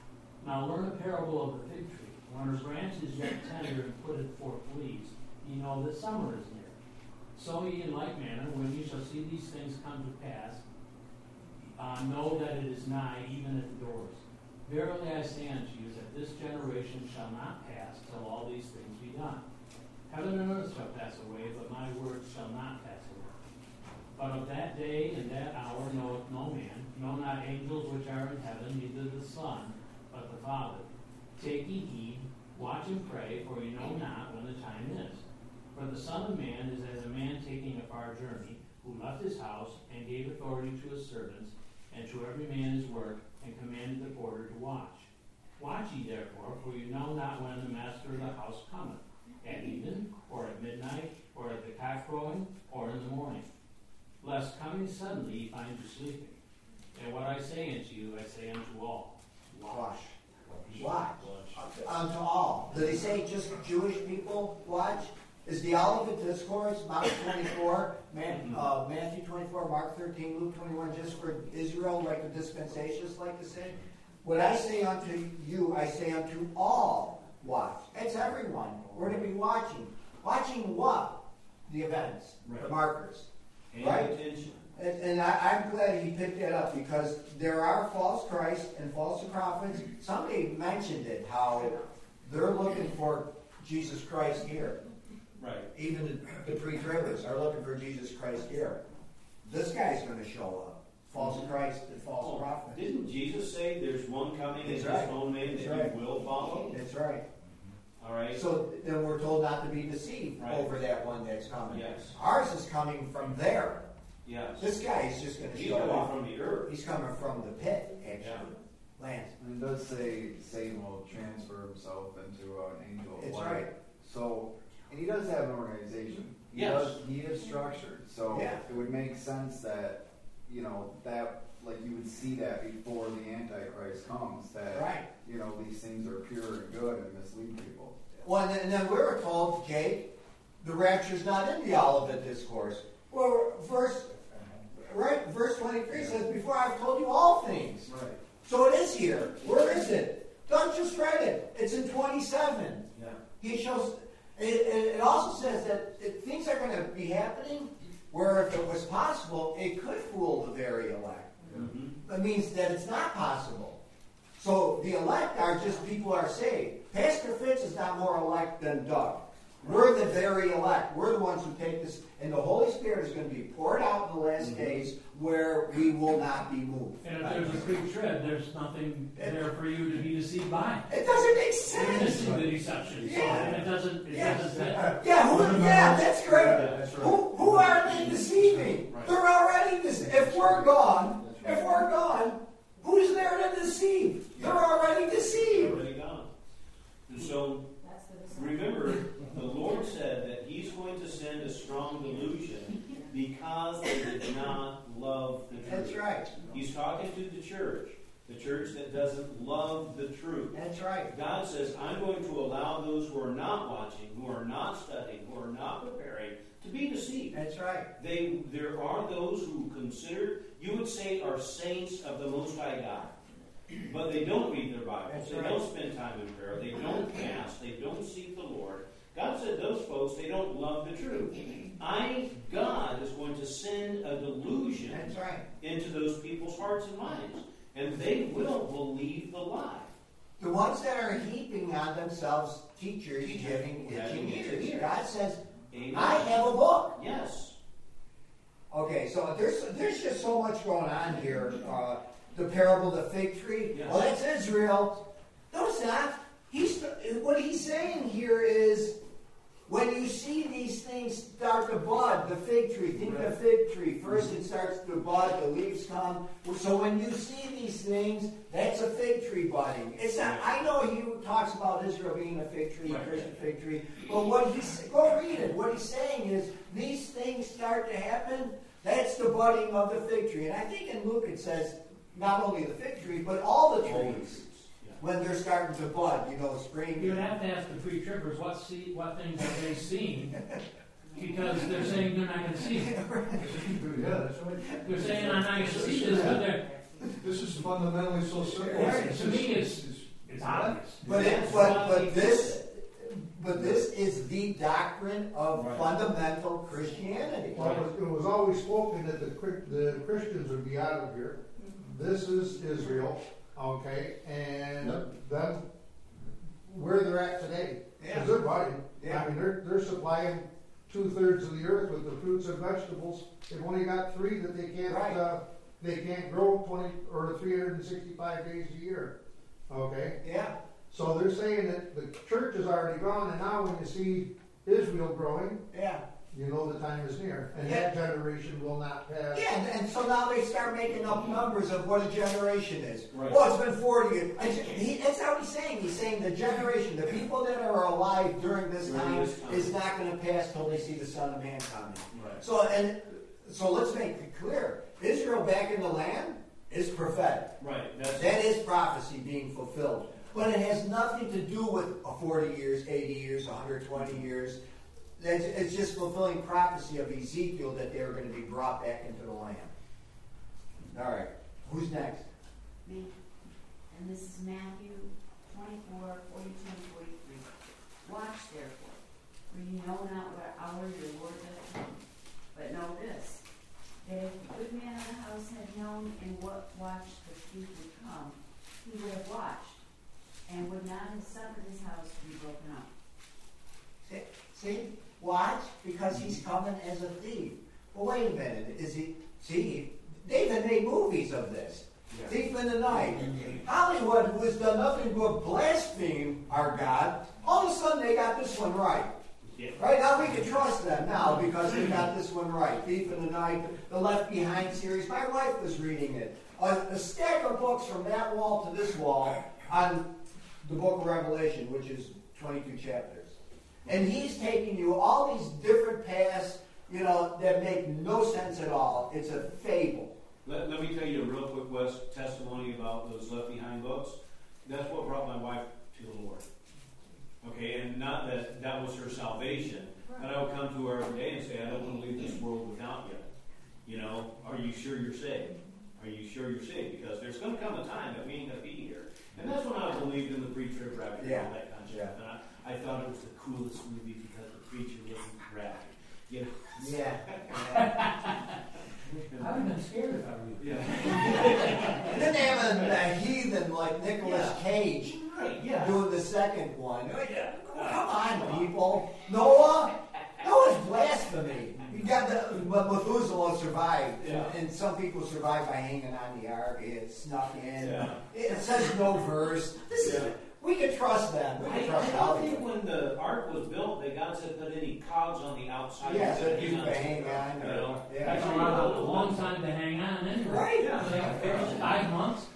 Now learn a parable of the fig tree. When her branch is yet tender and putteth forth leaves, ye know that summer is near. So ye in like manner, when ye shall see these things come to pass, know that it is nigh, even at the doors. Verily I say unto you, that this generation shall not pass till all these things be done. Heaven and earth shall pass away, but my words shall not pass away. But of that day and that hour knoweth no man, no not angels which are in heaven, neither the Son, but the Father. Take ye heed, watch and pray, for ye know not when the time is. For the Son of Man is as a man taking a far journey, who left his house, and gave authority to his servants, and to every man his work, and commanded the porter to watch. Watch ye therefore, for you know not when the master of the house cometh, at even, or at midnight, or at the cock crowing, or in the morning. Lest coming suddenly ye find you sleeping. And what I say unto you, I say unto all, watch. Watch. Unto all. Did he say just Jewish people watch? Is the Olivet Discourse, Mark 24, Matthew 24, Mark 13, Luke 21, just for Israel, like the dispensations like to say? What I say unto you, I say unto all, watch. It's everyone. We're to be watching. Watching what? The events, the markers. Right? Attention. And I'm glad he picked that up, because there are false Christs and false prophets. Somebody mentioned it, how they're looking for Jesus Christ here. Right. Even the pre-tribbers are looking for Jesus Christ here. This guy's going to show up. False Christ and false prophet. Didn't Jesus say there's one coming in his own name that you will follow? That's right. All right. So then we're told not to be deceived over that one that's coming. Yes. Ours is coming from there. Yes. This guy is just going to He's show coming up. from the earth. He's coming from the pit, actually. Lance. And it does say Satan will transfer himself into an angel of It's light. right. So, and he does have an organization. He is structured. So it would make sense that, you know, that, like you would see that before the Antichrist comes, that, you know, these things are pure and good and mislead people. Well, and then we were told, Jake, the rapture's not in the Olivet Discourse. Well, verse 23 says, before I've told you all things. Right. So it is here. Where is it? Don't just read it. It's in 27. Yeah. He shows, it also says that things are going to be happening where if it was possible, it could fool the very elect. Mm-hmm. That means that it's not possible. So the elect are just people who are saved. Pastor Fitz is not more elect than Doug. We're the very elect. We're the ones who take this, and the Holy Spirit is going to be poured out in the last days where we will not be moved. And if there's a pre-trib, there's nothing there for you to be deceived by. It doesn't make You're sense. missing the deception. So it doesn't fit. Yeah, that's great. That's right. Who are they deceiving? Right. They're already if we're gone, who's there to deceive? They're already deceived. Already gone. And so, remember, the Lord said that He's going to send a strong delusion because they did not love the truth. That's right. He's talking to the church that doesn't love the truth. That's right. God says, I'm going to allow those who are not watching, who are not studying, who are not preparing, to be deceived. That's right. There are those who consider, you would say, are saints of the Most High God. But they don't read their Bibles. That's They right. don't spend time in prayer. They don't fast. They don't seek the Lord. God said those folks, they don't love the truth. God is going to send a delusion That's right. into those people's hearts and minds. And they will believe the lie. The ones that are heaping on themselves teachers giving itching ears. God says, Amen. I have a book. Yes. Okay, so there's just so much going on here. The parable of the fig tree. Yes. Well, that's Israel. No, it's not. What he's saying here is, when you see these things start to bud, the fig tree, think of the fig tree. First it starts to bud, the leaves come. So when you see these things, that's a fig tree budding. It's not. I know he talks about Israel being a fig tree, Christian fig tree, but go read it. What he's saying is, these things start to happen. That's the budding of the fig tree. And I think in Luke it says, not only the fig tree, but all the trees. When they're starting to bud, spring. You would have to ask the pre-trippers what things have they seen, because they're saying they're not going to see it. Yeah, that's right. They're saying I'm not going to see this, but they're. This is fundamentally so simple. To me, it's obvious. But this is the doctrine of fundamental Christianity. Well, it was always spoken that the Christians would be out of here. This is Israel, okay, and then where they're at today, because they're biting. I mean, they're supplying 2/3 of the earth with the fruits and vegetables. They've only got 3 that they can't grow 20 or 365 days a year. Okay. Yeah. So they're saying that the church is already gone, and now when you see Israel growing, you know the time is near, and that generation will not pass. Yeah, and so now they start making up numbers of what a generation is. Right. Well, it's been 40 years. That's how he's saying. He's saying the generation, the people that are alive during this time, is not going to pass till they see the Son of Man coming. Right. So let's make it clear. Israel back in the land is prophetic. Right. That is prophecy being fulfilled. But it has nothing to do with 40 years, 80 years, 120 years. It's just fulfilling prophecy of Ezekiel that they were going to be brought back into the land. All right. Who's next? Me. And this is Matthew 24, 42, and 43. Watch therefore, for you know not what hour your Lord doth come. But know this, that if the good man of the house had known in what watch the thief would come, he would have watched And would not his son and his house be broken up? See? Watch, because he's coming as a thief. Well, wait a minute. Is he? See, David made movies of this. Yeah. Thief in the night. Hollywood, who has done nothing but blaspheme our God, all of a sudden they got this one right. Yeah. Right now we can trust them now because they got this one right. Thief in the Night, the Left Behind series. My wife was reading it. A stack of books from that wall to this wall on the book of Revelation, which is 22 chapters. And he's taking you all these different paths, that make no sense at all. It's a fable. Let me tell you a real quick testimony about those Left Behind books. That's what brought my wife to the Lord. Okay, and not that was her salvation. And I would come to her every day and say, I don't want to leave this world without you. Are you sure you're saved? Are you sure you're saved? Because there's going to come a time that we ain't going to be here. And that's when I believed in the pre-trib rapture and all that kind of stuff. And I thought it was the coolest movie because the preacher wasn't raptured. Yeah. I would have been scared if I were you. Yeah. And then they have a heathen like Nicolas Cage doing the second one. Come on, people. Noah's blasphemy. You got but Methuselah survived, and some people survived by hanging on the ark. It snuck in. Yeah. It says no verse. We can trust them. We can trust I think when the ark was built, that God said put any cogs on the outside. Yeah, so you can hang on. That's a long time to hang on anyway. Right. Yeah. 5 months.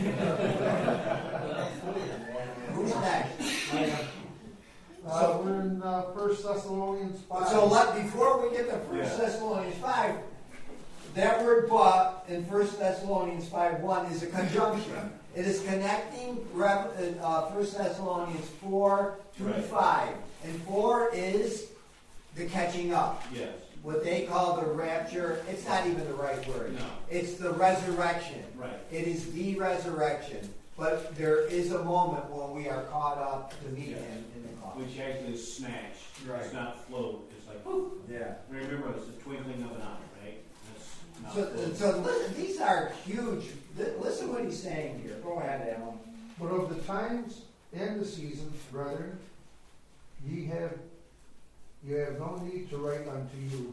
Who's next? We're in 1 Thessalonians 5. So before we get to 1 Thessalonians 5, that word "but" in 1 Thessalonians 5:1 is a conjunction. It is connecting 1 Thessalonians 4 to 5. And 4 is the catching up. Yes. What they call the rapture. It's not even the right word. No. It's the resurrection. Right. It is the resurrection. But there is a moment when we are caught up to meet him in the cloud. Which actually is snatched. Right. It's not float. It's like, whoop. Yeah. Remember, it's the twinkling of an eye, right? That's not So listen, these are huge. Listen what he's saying here. Go ahead, Alan. But of the times and the seasons, brethren, you have no need to write unto you.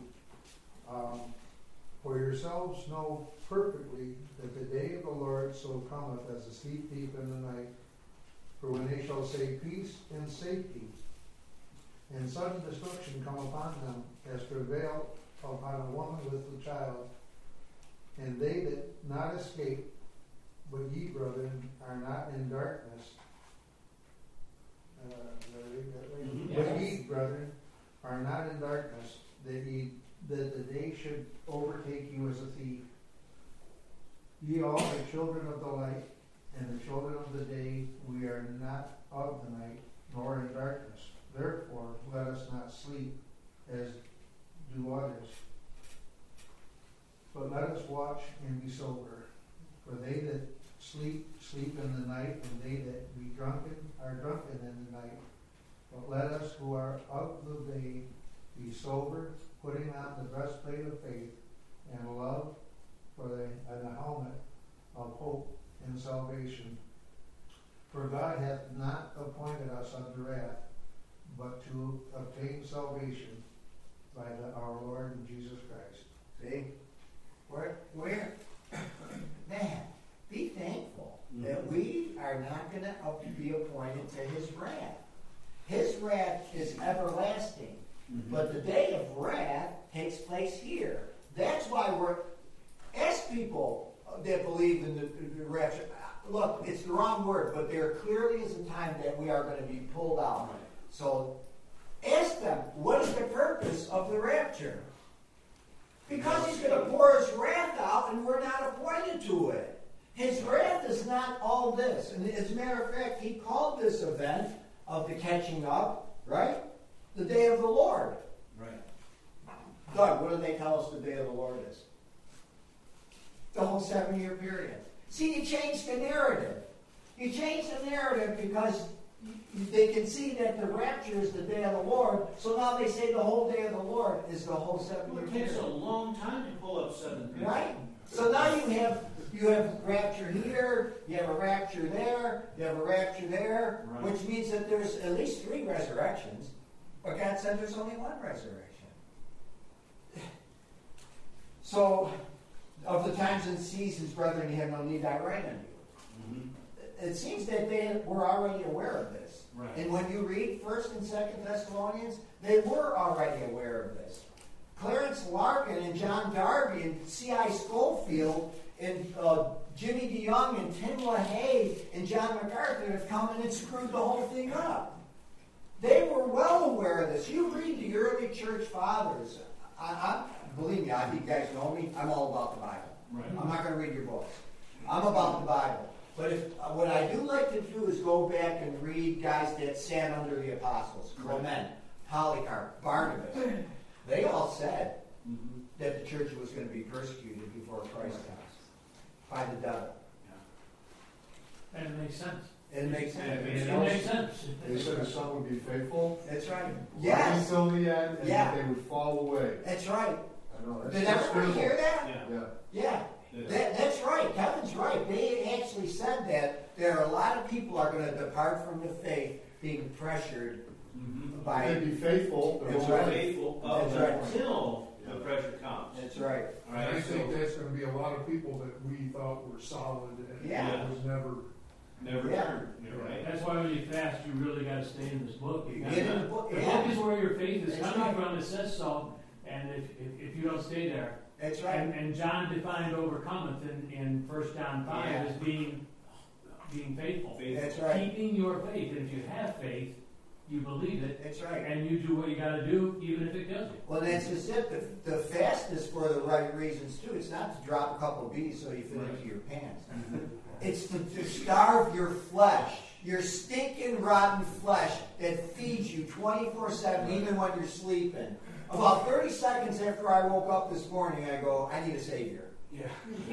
For yourselves know perfectly that the day of the Lord so cometh as a sleep thief in the night. For when they shall say peace and safety, and sudden destruction come upon them, as travail upon a woman with a child, and they that not escape, but ye, brethren, are not in darkness. But ye, brethren, are not in darkness, that the day should overtake you as a thief. Ye all are children of the light, and the children of the day. We are not of the night, nor in darkness. Therefore, let us not sleep as do others, but let us watch and be sober. For they that sleep, sleep in the night, and they that be drunken are drunken in the night. But let us who are of the day be sober, putting on the breastplate of faith and love, and the helmet of hope and salvation. For God hath not appointed us unto wrath, but to obtain salvation by our Lord Jesus Christ. See? Man, be thankful that we are not going to be appointed to his wrath. His wrath is everlasting. But the day of wrath takes place here. That's why ask people that believe in the rapture. Look, it's the wrong word, but there clearly is a time that we are going to be pulled out. So ask them, what is the purpose of the rapture? Because he's going to pour his wrath out and we're not appointed to it. His wrath is not all this. And as a matter of fact, he called this event of the catching up, right? The day of the Lord. Right. Doug, what do they tell us the day of the Lord is? The whole 7-year period. See, you changed the narrative. You changed the narrative because they can see that the rapture is the day of the Lord, so now they say the whole day of the Lord is the whole 7-year period. It takes a long time to pull up 7 periods. Right? So now you have rapture here, you have a rapture there, you have a rapture there, Right. which means that there's at least 3 resurrections. But God said there's only 1 resurrection. So, of the times and seasons, brethren, you have no need I write unto you. Mm-hmm. It seems that they were already aware of this. Right. And when you read 1st and 2nd Thessalonians, they were already aware of this. Clarence Larkin and John Darby and C.I. Schofield and Jimmy DeYoung and Tim LaHaye and John MacArthur have come in and screwed the whole thing up. They were well aware of this. You read the early church fathers. Believe me, I think you guys know me. I'm all about the Bible. Right. I'm not going to read your books. I'm about the Bible. But what I do like to do is go back and read guys that sat under the apostles. Clement, Polycarp, Barnabas. They all said that the church was going to be persecuted before Christ comes by the devil. And it makes sense. It makes sense. It makes sense. They said that some would be faithful. That's right. Right Yes. until the end, and Yeah. that they would fall away. That's right. I know. That's Did everybody terrible. hear that? Yeah. Yeah. Yeah. That's right. Kevin's right. They actually said that there are a lot of people are going to depart from the faith being pressured by... They'd be faithful. That's They're right. Faithful up That's right. until the pressure comes. That's right. All And I right, think so that's gonna be a lot of people that we thought were solid and Yeah. it was never. never Yeah. turn. Right? That's why when you fast, you really got to stay in this book. You Get in the book. The Yeah. book is where your faith is That's coming right. from. It says so. And if you don't stay there, That's right. and John defined overcometh in 1 John 5 Yeah. as being faithful. That's right. Keeping your faith. And if you have faith, you believe it, That's right. and you do what you got to do, even if it kills you. Well, that's just it. The fast is for the right reasons, too. It's not to drop a couple of bees so you fit into your pants. It's to starve your flesh, your stinking, rotten flesh that feeds you 24/7, even when you're sleeping. About 30 seconds after I woke up this morning, I go, I need a Savior. Yeah.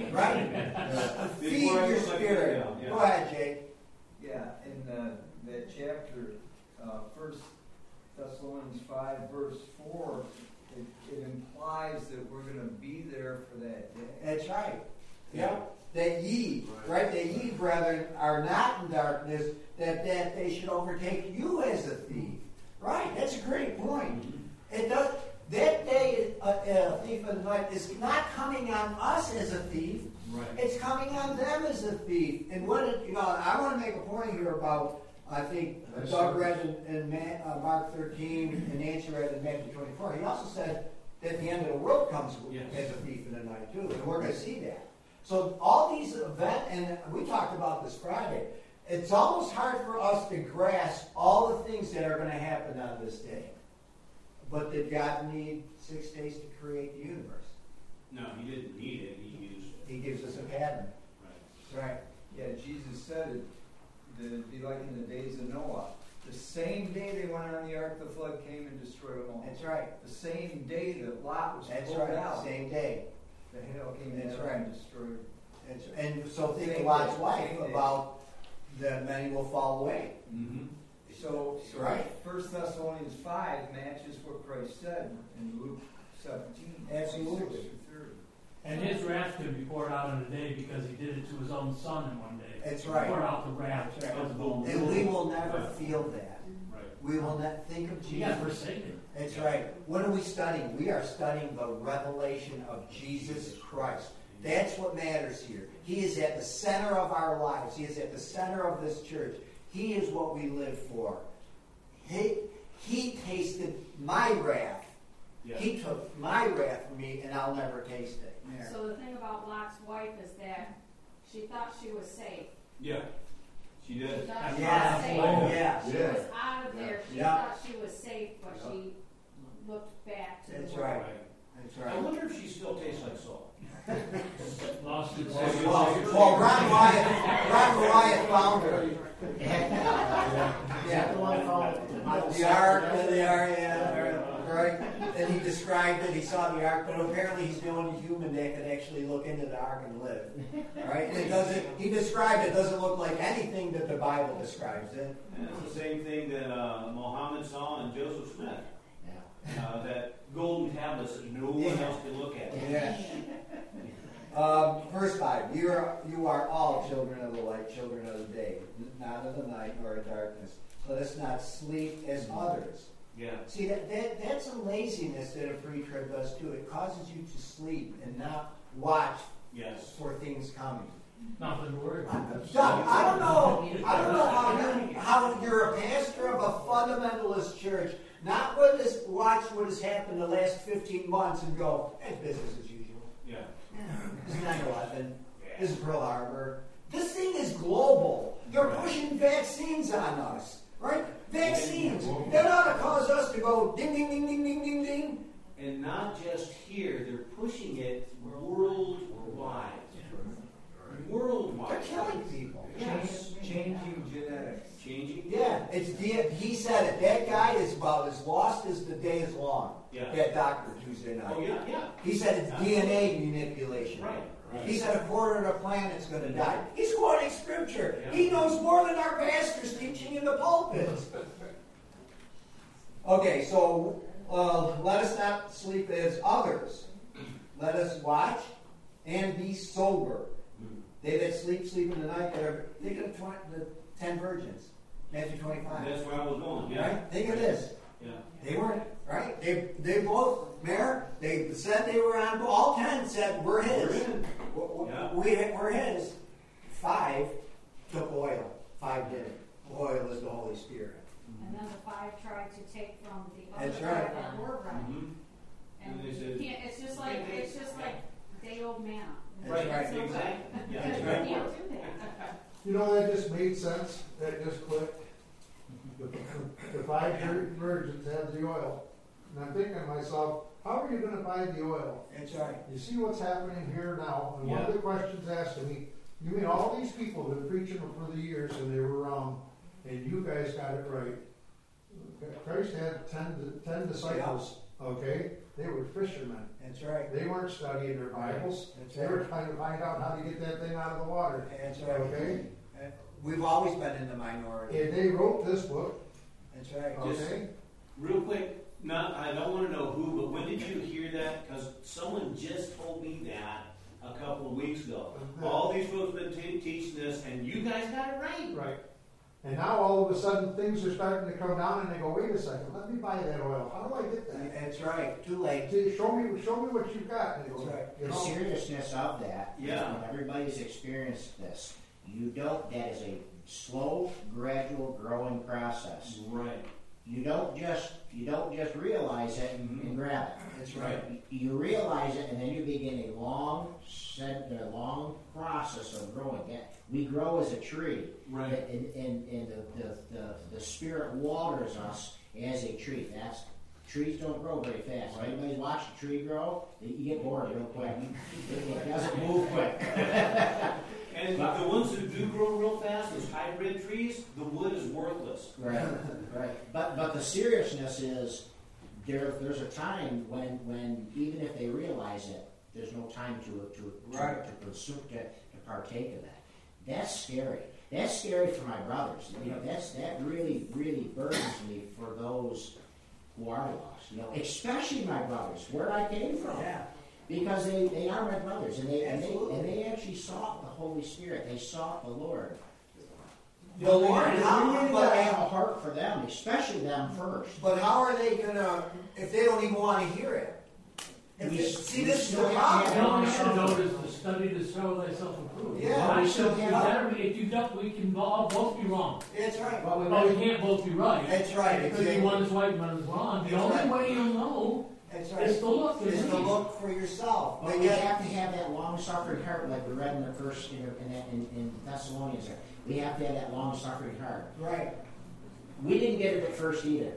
Right? Feed Before I your was like, spirit. yeah. Go ahead, Jake. Yeah, in that chapter, 1 Thessalonians 5, verse 4, it implies that we're going to be there for that day. That's right. Yeah. That ye, right? That ye, brethren, are not in darkness, that they should overtake you as a thief. Right. That's a great point. It does. That day, a thief of the night is not coming on us as a thief. Right. It's coming on them as a thief. And I want to make a point here about. I think Doug read in Mark 13 and Nancy read in Matthew 24. He also said that the end of the world comes as a thief in the night too, and we're going to see that. So all these events, and we talked about this Friday, it's almost hard for us to grasp all the things that are going to happen on this day. But did God need 6 days to create the universe? No, he didn't need it. He used it. He gives us a pattern. Right. Right. Yeah, Jesus said it. It'd be like in the days of Noah. The same day they went on the ark, the flood came and destroyed them all. That's right. The same day that Lot was That's pulled right. out, Same day. the hail came That's down right. and destroyed. And so think Same of Lot's day. wife Same day. about that many will fall away. Mm-hmm. So Right. 1 Thessalonians 5 matches what Christ said in Luke 17. Absolutely. 26 through 30. And his wrath can be poured out in a day because he did it to his own son in one day. That's right. Poured out the wrath That's right. of the whole And we will never feel that. Right. We will not think of He Jesus. got forsaken. That's right. What are we studying? We are studying the revelation of Jesus Christ. That's what matters here. He is at the center of our lives. He is at the center of this church. He is what we live for. He tasted my wrath. Yeah. He took my wrath from me, and I'll never taste it. So the thing about Lot's wife is that she thought she was safe. Yeah. She She did. thought she Yeah. was safe. Oh, yeah. She Yeah. was out of there. She Yeah. thought she was safe, but she looked back to That's the world. right. That's I right. wonder if she still tastes like salt. Lawsuit. Well, Ron Wyatt found her. Yeah. The ark, right? And he described it. He saw the ark, but apparently he's the only human that can actually look into the ark and live. Right? And it doesn't. He described it. Doesn't look like anything that the Bible describes it. And it's the same thing that Mohammed saw in Joseph Smith. Yeah. That golden tablets that no one else could look at. Yeah. Verse 5, you are all children of the light, children of the day, not of the night nor of darkness. Let us not sleep as others. Yeah. See, that's a laziness that a pre-trib does too. It causes you to sleep and not watch for things coming. Nothing to worry about. Doug, I don't know how you're a pastor of a fundamentalist church, not watch what has happened the last 15 months and go, it's business as usual. Yeah. This is 9/11. This is Pearl Harbor. This thing is global. They're pushing vaccines on us, right? Vaccines. That ought to cause us to go ding, ding, ding, ding, ding, ding, ding. And not just here, they're pushing it worldwide. Worldwide. They're killing people. Yes. Changing genetics. Changing? Yeah, he said it. That guy is about as lost as the day is long. Yeah. That doctor Tuesday night. Oh, yeah. He said it's DNA manipulation. Right. He said a quarter of the planet's going to die. He's quoting scripture. Yeah. He knows more than our pastors teaching in the pulpits. Okay, so let us not sleep as others. Let us watch and be sober. They that sleep in the night. Think of the 10 virgins. Matthew 25. That's where I was going. Yeah. Right? Think of this. Yeah. They weren't, right? They both, Mayor, they said they were on, all 10 said, we're his. We're his. 5 took oil. 5 didn't. Oil is the Holy Spirit. And then the 5 tried to take from the other That's right. 5 that were right. Mm-hmm. And they said, you can't, it's just like day old manna. That's right. It's no good. Exactly. Yeah, Because that's you right. can't do that. You know, that just made sense. That just clicked. The 5 virgins had the oil. And I'm thinking to myself, how are you going to buy the oil? That's right. You see what's happening here now? And one of the questions asked to me, you mean all these people have been preaching for the years and they were wrong, and you guys got it right? Christ had 10 disciples, okay? They were fishermen. That's right. They weren't studying their Bibles. That's They were trying to find out how to get that thing out of the water. That's right. Okay? We've always been in the minority. And they wrote this book. That's right. Okay? Real quick, I don't want to know who, but when did you hear that? Because someone just told me that a couple of weeks ago. All these folks have been teaching this, and you guys got it right. Right. And now all of a sudden things are starting to come down, and they go, wait a second, let me buy that oil. How do I get that? That's right. Too late. See, show me what you've got. And That's right. you The know, seriousness of that, Yeah. everybody's experienced this. That is a slow, gradual growing process. Right. You don't just realize it and grab it. That's right. You realize it, and then you begin a long process of growing. We grow as a tree, Right. And the Spirit waters us as a tree. Trees don't grow very fast. If anybody's watched a tree grow, you get bored real quick. It doesn't move quick. And the ones who do grow real fast, those hybrid trees, the wood is worthless. Right. But the seriousness is there's a time when even if they realize it, there's no time to pursue to partake of that. That's scary. That's scary for my brothers. That really burdens me for those who are lost. Especially my brothers, where I came from. Yeah. Because they are my brothers, and they actually sought the Holy Spirit. They sought the Lord. The Lord, we really got to have a heart for them, especially them first. But how are they gonna if they don't even want to hear it? This is the problem. The only antidote is to study to show thyself approved. Yeah, we can both be wrong. That's right. But we can't both be right. That's right. Because one is right and one is wrong. The only way you'll know is to look. Is to look for yourself. But we have to have that long-suffering heart, like we read in the first in Thessalonians. We have to have that long-suffering heart. Right. We didn't get it at first either.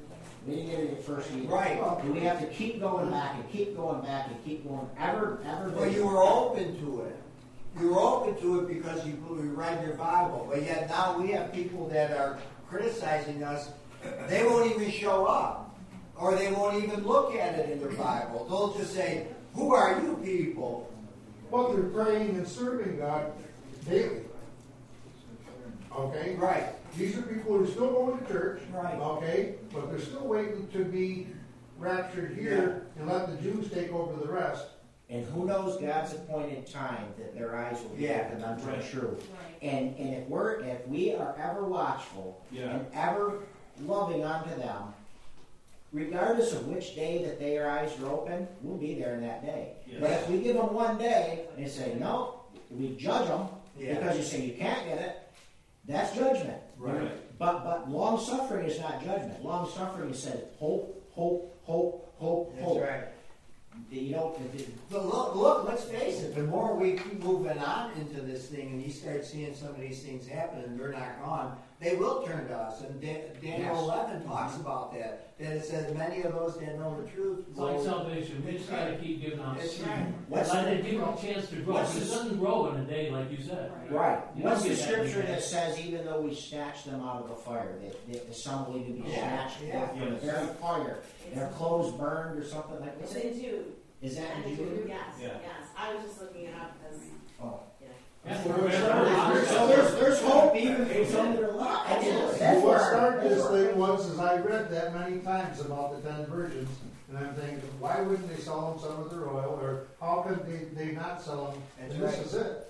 Right. We have to keep going back and keep going back and keep going ever. Well, you were open to it. You were open to it because you read your Bible. But yet now we have people that are criticizing us. They won't even show up. Or they won't even look at it in their Bible. They'll just say, who are you people? Well, they're praying and serving God daily. Okay? Right. These are people who are still going to church. Right. Okay? But they're still waiting to be raptured here and let the Jews take over the rest. And who knows God's appointed time that their eyes will be opened unto the truth. Right. And if we are ever watchful and ever loving unto them, regardless of which day that their eyes are open, we'll be there in that day. Yes. But if we give them one day and say no, we judge them because you say you can't get it, that's judgment. Right. But long suffering is not judgment. Long suffering says hope, hope, hope, hope, That's hope. right. You know, But look, let's face it, the more we keep moving on into this thing and you start seeing some of these things happen and they're not gone, they will turn to us. And Daniel 11 talks about that it says many of those that know the truth. It's like salvation. We just got to keep giving out seed. Right. Let it give them a chance to grow. Because it doesn't grow in a day, like you said. Right. You What's don't the get scripture that that says even though we snatch them out of the fire, that some will even be snatched from the very fire, their clothes burned or something like that? It's in Jude. Is that in Jude? Yes, yes. I was just looking it up because. Oh. So there's hope even for some that are lost. What started this thing was I read that many times about the 10 virgins, and I'm thinking, why wouldn't they sell them some of their oil, or how could they not sell them? And this is it.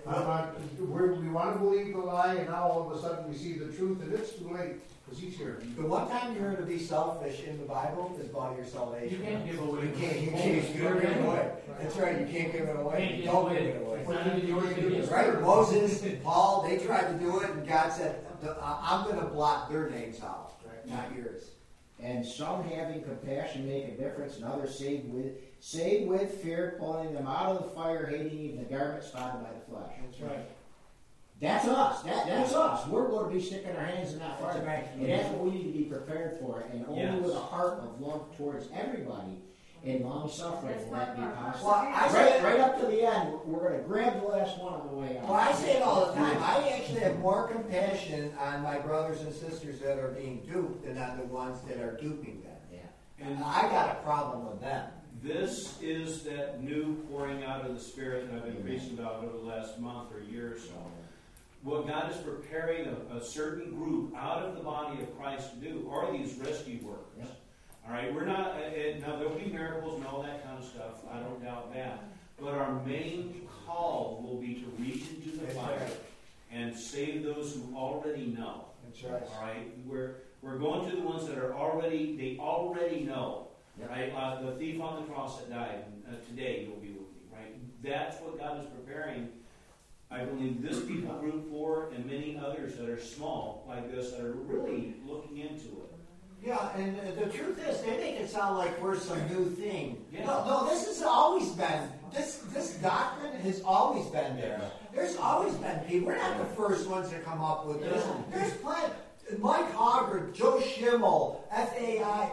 We want to believe the lie, and now all of a sudden we see the truth, and it's too late because he's here. The one time you're going to be selfish in the Bible is about your salvation. You can't give away. You can't give it away. That's right. You can't give it away. You don't give it away. It's not even yours to give. Right? Moses and Paul, they tried to do it, and God said, "I'm going to blot their names out, not yours." And some having compassion make a difference, and others saved with fear, pulling them out of the fire, hating even the garment spotted by the flesh. That's right. That's us. That's us. We're going to be sticking our hands in that fire. That's right. And that's what we need to be prepared for. And only with a heart of love towards everybody and long suffering will that be possible. Well, right up to the end, we're going to grab the last one on the way out. Well, I say it all the time. I actually have more compassion on my brothers and sisters that are being duped than on the ones that are duping them. Yeah. And I got a problem with them. This is that new pouring out of the Spirit that I've been preaching about over the last month or year or so. What God is preparing a certain group out of the body of Christ to do are these rescue workers. Yeah. All right, we're not, now there'll be miracles and all that kind of stuff, I don't doubt that. But our main call will be to reach into the fire and save those who already know. That's right. All right, we're going to the ones that are they already know. Yep. Right, the thief on the cross that died, today you'll be with me. Right, that's what God is preparing. I believe this people group for, and many others that are small like this that are really looking into it. Yeah, and the truth is, they make it sound like we're some new thing. Yeah. No, this has always been, this doctrine has always been there. There's always been people. We're not the first ones to come up with this. There's plenty. Mike Hoggard, Joe Schimmel, FAI.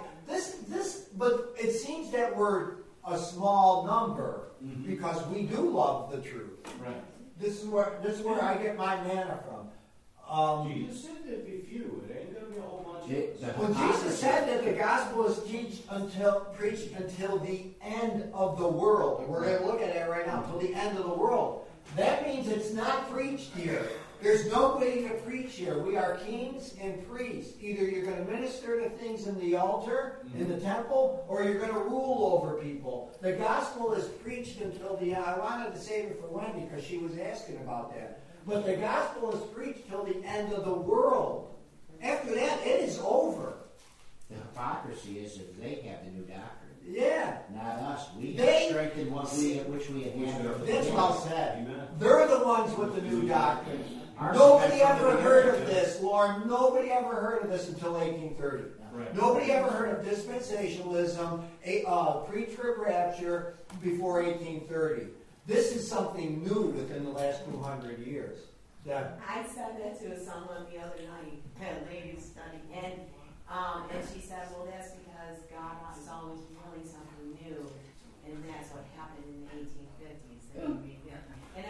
But it seems that we're a small number because we do love the truth. Right. This is where I get my manna from. Jesus said there'd be few. It ain't going to be a whole bunch of us. When Jesus said that the gospel is preached until the end of the world, and we're going to look at it right now, until the end of the world, that means it's not preached here. There's nobody to preach here. We are kings and priests. Either you're going to minister to things in the altar, in the temple, or you're going to rule over people. The gospel is preached until the end. I wanted to save it for Wendy because she was asking about that. But the gospel is preached till the end of the world. After that, it is over. The hypocrisy is that they have the new doctrine. Yeah. Not us. We have strengthened which we have handled. That's well said. Amen. They're the ones with the new doctrine. Nobody ever heard of this, Lauren. Nobody ever heard of this until 1830. Right. Nobody ever heard of dispensationalism, pre-trib rapture before 1830. This is something new within the last 200 years. Yeah. I said that to someone the other night, a lady studying, and she said, well, that's because God was always doing something new, and that's what happened in the 1850s. And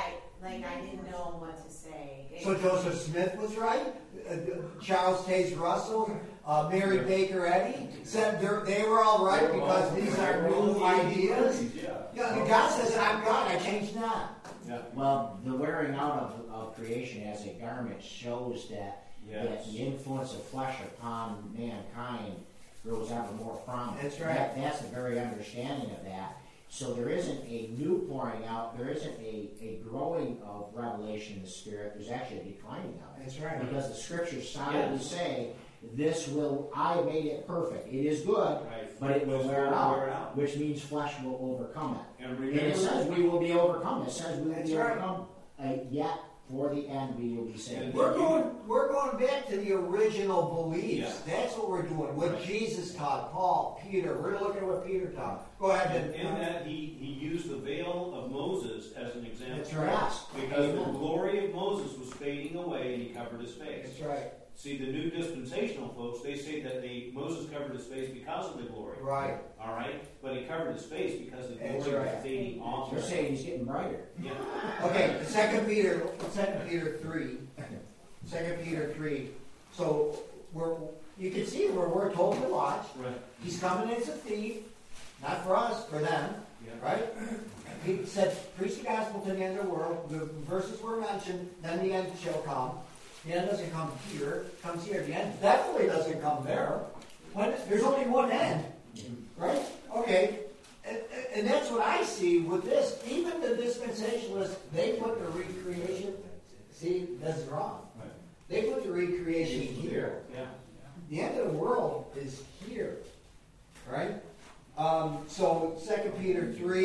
I didn't know what to say. So Joseph Smith was right. Charles Taze Russell, Mary Baker Eddy said they were all right because these are new ideas. Yeah, God says, I'm God, I change not. Yeah. Well, the wearing out of creation as a garment shows that the influence of flesh upon mankind grows ever more prominent. That's right. That's the very understanding of that. So there isn't a new pouring out, there isn't a growing of revelation in the Spirit, there's actually a declining of it. That's right. Because the scriptures solidly say, I made it perfect. It is good, but it will wear out, which means flesh will overcome it. And it says we will be overcome. It says we will be right. overcome. Yet, for the end, we will be saved. We're going back to the original beliefs. Yeah. That's what we're doing. What Jesus taught, Paul, Peter. We're looking at what Peter taught. Go ahead. In that he used the veil of Moses as an example. That's right. Because the glory of Moses was fading away and he covered his face. That's right. See, the new dispensational folks, they say that Moses covered his face because of the glory. Right. All right? But he covered his face because the glory was fading off. You're saying he's getting brighter. Yeah. Okay, 2 Peter 3. 2 Peter 3. So you can see where we're told to watch. Right. He's coming as a thief, not for us, for them. Yeah. Right? He said, preach the gospel to the end of the world. The verses were mentioned, then the end shall come. The end doesn't come here, it comes here. The end definitely doesn't come there. There's only one end. Right? Okay. And that's what I see with this. Even the dispensationalists, they put the recreation, see, that's wrong. Right. They put the recreation here. Yeah. The end of the world is here. Right? So 2 Peter 3.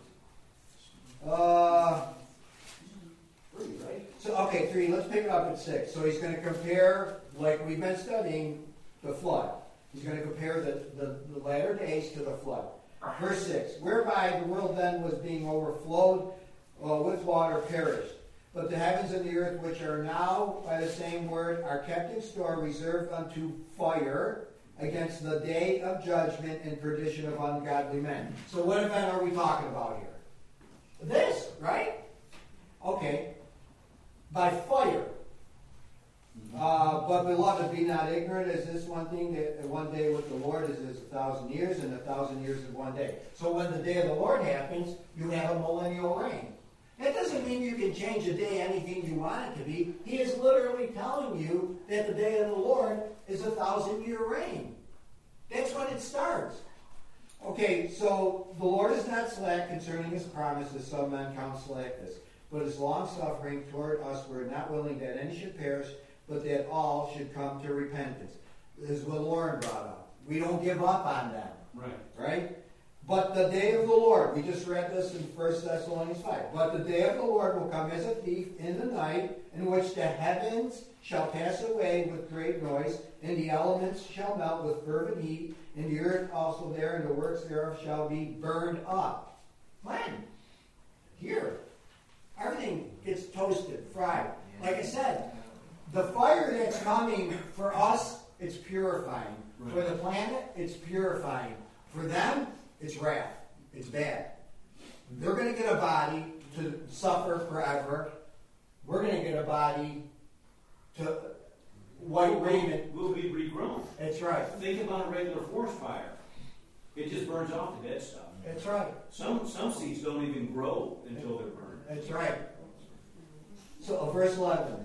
3, right? So, okay, 3. Let's pick it up at 6. So he's going to compare, like we've been studying, the flood. He's going to compare the latter days to the flood. Verse 6. Whereby the world then was being overflowed with water perished. But the heavens and the earth, which are now, by the same word, are kept in store, reserved unto fire against the day of judgment and perdition of ungodly men. So what event are we talking about here? This, right? Okay. By fire. But beloved, be not ignorant, as this one thing, that one day with the Lord is 1,000 years, and 1,000 years is one day. So when the day of the Lord happens, you have a millennial reign. That doesn't mean you can change a day anything you want it to be. He is literally telling you that the day of the Lord is 1,000-year reign. That's when it starts. Okay, so the Lord is not slack concerning his promise, as some men count slackness, but is long-suffering toward us. We're not willing that any should perish, but that all should come to repentance. This is what Lauren brought up. We don't give up on them. Right? But the day of the Lord, we just read this in 1 Thessalonians 5. But the day of the Lord will come as a thief in the night, in which the heavens shall pass away with great noise, and the elements shall melt with fervent heat, and the earth also there, and the works thereof shall be burned up. When? Here. Everything gets toasted, fried. Like I said, the fire that's coming for us, it's purifying. Right. For the planet, it's purifying. For them, it's wrath. It's bad. They're going to get a body to suffer forever. We're going to get a body to white raiment. Will be regrown. That's right. Think about a regular forest fire. It just burns off the dead stuff. That's right. Some seeds don't even grow until they're burned. That's right. So verse 11.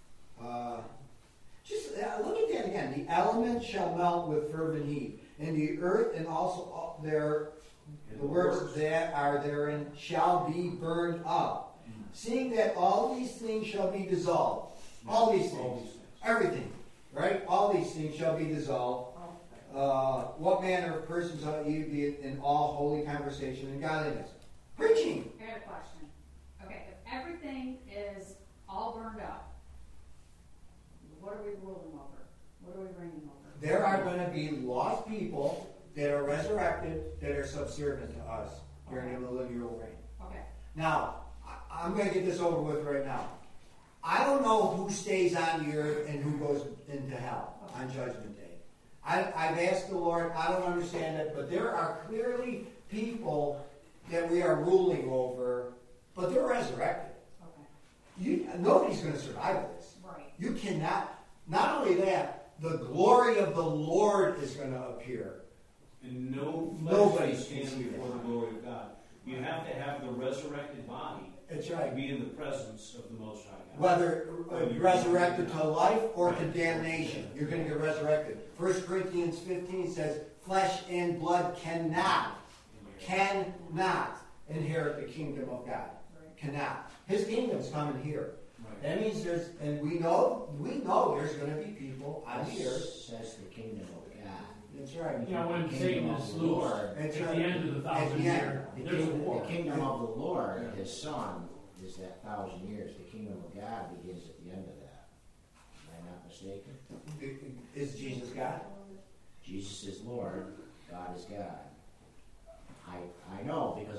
Just look at that again. The elements shall melt with fervent heat, and the earth and also the works that are therein shall be burned up. Seeing that all these things shall be dissolved. All these things. Everything. Right? All these things shall be dissolved. What manner of persons ought you be in all holy conversation and godliness? Preaching. I got a question. Okay, if everything is all burned up, what are we ruling over? What are we reigning over? There are going to be lost people that are resurrected that are subservient to us during the millennial reign. Okay. Now, I'm going to get this over with right now. I don't know who stays on the earth and who goes into hell on Judgment Day. I've asked the Lord. I don't understand it, but there are clearly people that we are ruling over, but they're resurrected. Okay. Nobody's going to survive this. Right. You cannot. Not only that, the glory of the Lord is going to appear. And nobody can stand before the glory of God. You have to have the resurrected body. That's right. To be in the presence of the Most High God. Whether resurrected to life or to damnation, you're going to get resurrected. 1 Corinthians 15 says, flesh and blood cannot cannot inherit the kingdom of God. Cannot. His kingdom's coming here. That means there's, and we know there's going to be people out here. Says the kingdom of God. That's right. You know, when Satan is loose, at the end of the 1,000 years, there's a war. The kingdom of the Lord, his son, is that 1,000 years. The kingdom of God begins at the end of that. Am I not mistaken? Is Jesus God? Jesus is Lord. God is God. I know because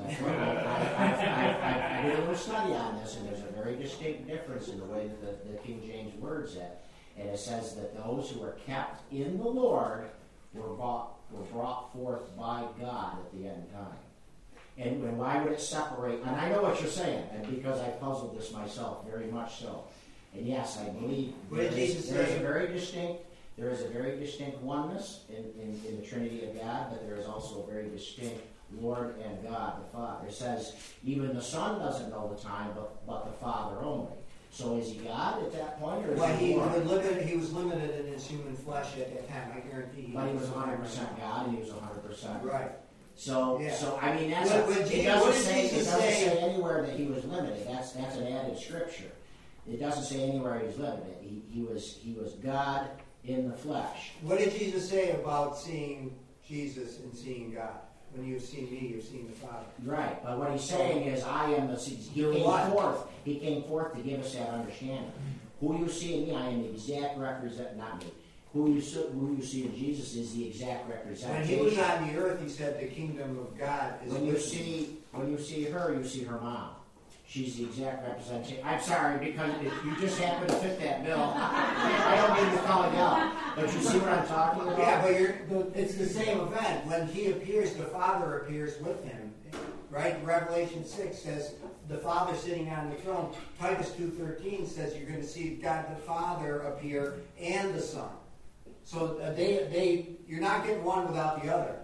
I did a little study on this, and there's a very distinct difference in the way that the King James words it. And it says that those who are kept in the Lord were brought forth by God at the end time. And why would it separate? And I know what you're saying, and because I puzzled this myself very much so. And yes, I believe there is a very distinct oneness in the Trinity of God, but there is also a very distinct Lord and God the Father. It says even the Son doesn't know the time, but the Father only. So is he God at that point, or is he Lord? He was limited in his human flesh at that time. I guarantee. But he was 100% God, and he was 100% right. So I mean, that's it doesn't say anywhere that he was limited. That's an added scripture. It doesn't say anywhere he was limited. He was God in the flesh. What did Jesus say about seeing Jesus and seeing God? When you've seen me, you've seen the Father. Right, but what he's saying is, I am the. He came forth to give us that understanding. Who you see in me, I am the exact represent. Not me. Who you see in Jesus is the exact representation. When he was on the earth, he said the kingdom of God is. When you see her, you see her mom. She's the exact representation. I'm sorry, because you just happen to fit that bill. I don't mean to call it out, but you see what I'm talking about? Yeah, but it's the same event. When he appears, the Father appears with him. Right? Revelation 6 says the Father sitting on the throne. Titus 2:13 says you're going to see God the Father appear and the Son. So you're not getting one without the other.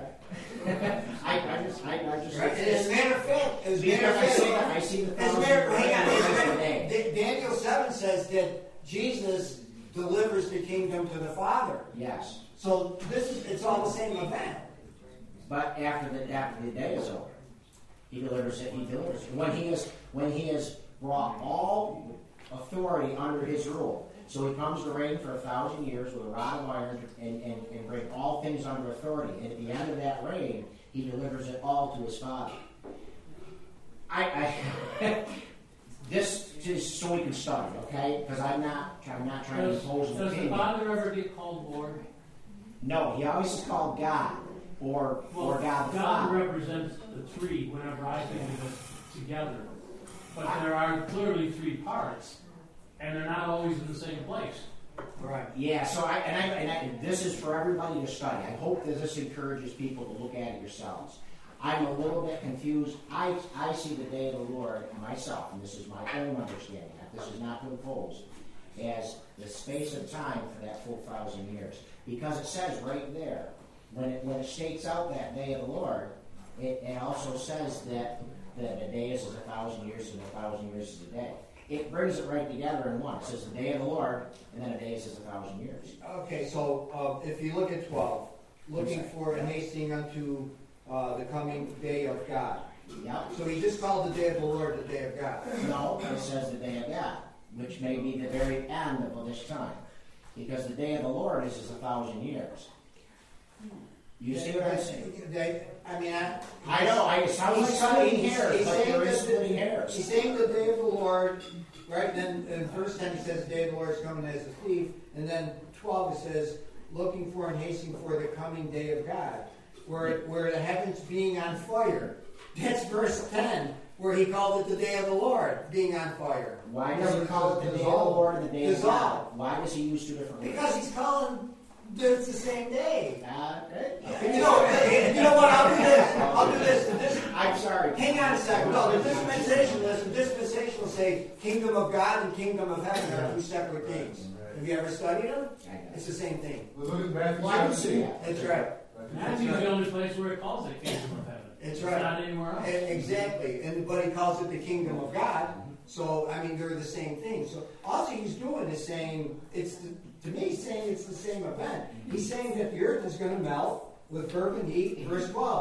I just right. As a matter of fact, I see the Daniel 7 says that Jesus delivers the kingdom to the Father. Yes. So it's all the same event. But after the day is over, he delivers it. When he has brought all authority under his rule. So he comes to reign for 1,000 years with a rod of iron and bring all things under authority. And at the end of that reign, he delivers it all to his Father. This is so we can study, okay? Because I'm not trying to impose an opinion. Does the Father ever get called Lord? No, he always is called God or God the Father. God represents the three whenever I think of it together. But there are clearly three parts. And they're not always in the same place. Right. Yeah, so this is for everybody to study. I hope that this encourages people to look at it yourselves. I'm a little bit confused. I see the day of the Lord myself, and this is my own understanding. This is not to impose, as the space of time for that full 1,000 years. Because it says right there, when it states out that day of the Lord, it also says that a day is 1,000 years, and 1,000 years is a day. It brings it right together in one. It says the day of the Lord, and then a day says 1,000 years. Okay, so if you look at 12, looking for and hasting unto the coming day of God. Yep. So he just called the day of the Lord the day of God. No, it says the day of God, which may be the very end of this time. Because the day of the Lord is 1,000 years. You see what I'm saying? I know. I sound like splitting hairs, but there is splitting hairs. He's saying the day of the Lord, right? And then in verse 10 he says the day of the Lord is coming as a thief. And then 12 it says, looking for and hastening for the coming day of God, where the heavens being on fire. That's verse 10, where he called it the day of the Lord, being on fire. Why does he call it the day of the Lord and the day of God? Why does he use two different words? Because he's calling it's the same day. Okay. You know what? I'll do this. I'm sorry. Hang on a second. No, the dispensationalists will say kingdom of God and kingdom of heaven are two separate things. Have you ever studied them? It's the same thing. Look at Matthew 17. That's right. Matthew's the only place where it calls it kingdom of heaven. It's right. It's not anywhere else. Exactly. But he calls it the kingdom of God. So, they're the same thing. So, all he's doing is saying, to me, he's saying it's the same event. He's saying that the earth is going to melt with fervent heat, verse 12.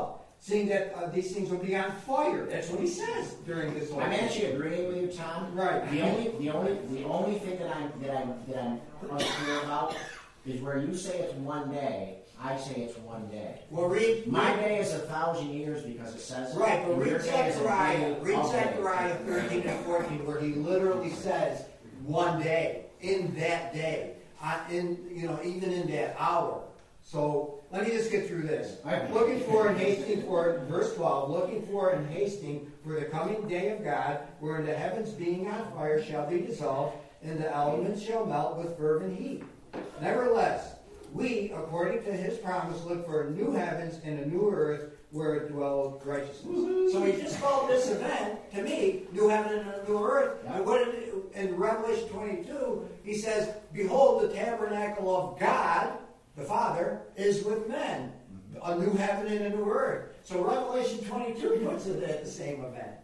seeing that these things will be on fire. That's what he says during this. I'm actually agreeing with you, Tom. Right. The only thing that I'm unclear about is where you say it's one day. I say it's one day. Well, read. My day is 1,000 years because it says right. But your read day is a day. Read Zechariah 13 and 14, where he literally says one day, in that day, even in that hour. So let me just get through this. Looking for and hasting for, verse 12, looking for and hasting for the coming day of God, wherein the heavens being on fire shall be dissolved, and the elements shall melt with fervent heat. Nevertheless, we, according to his promise, look for new heavens and a new earth where dwells righteousness. So he just called this event, to me, new heaven and a new earth. Yeah. And what in Revelation 22, he says, behold, the tabernacle of God, the Father, is with men. A new heaven and a new earth. So Revelation 22 puts it at the same event.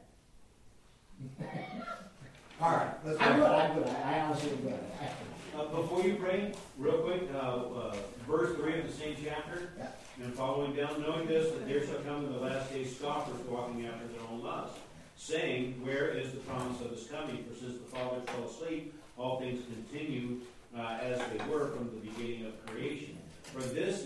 All right. I'm good. I honestly am good. Before you pray, real quick, verse 3 of the same chapter, and following down, knowing this, that there shall come in the last days scoffers walking after their own lusts, saying, where is the promise of his coming? For since the fathers fell asleep, all things continue as they were from the beginning of creation. For this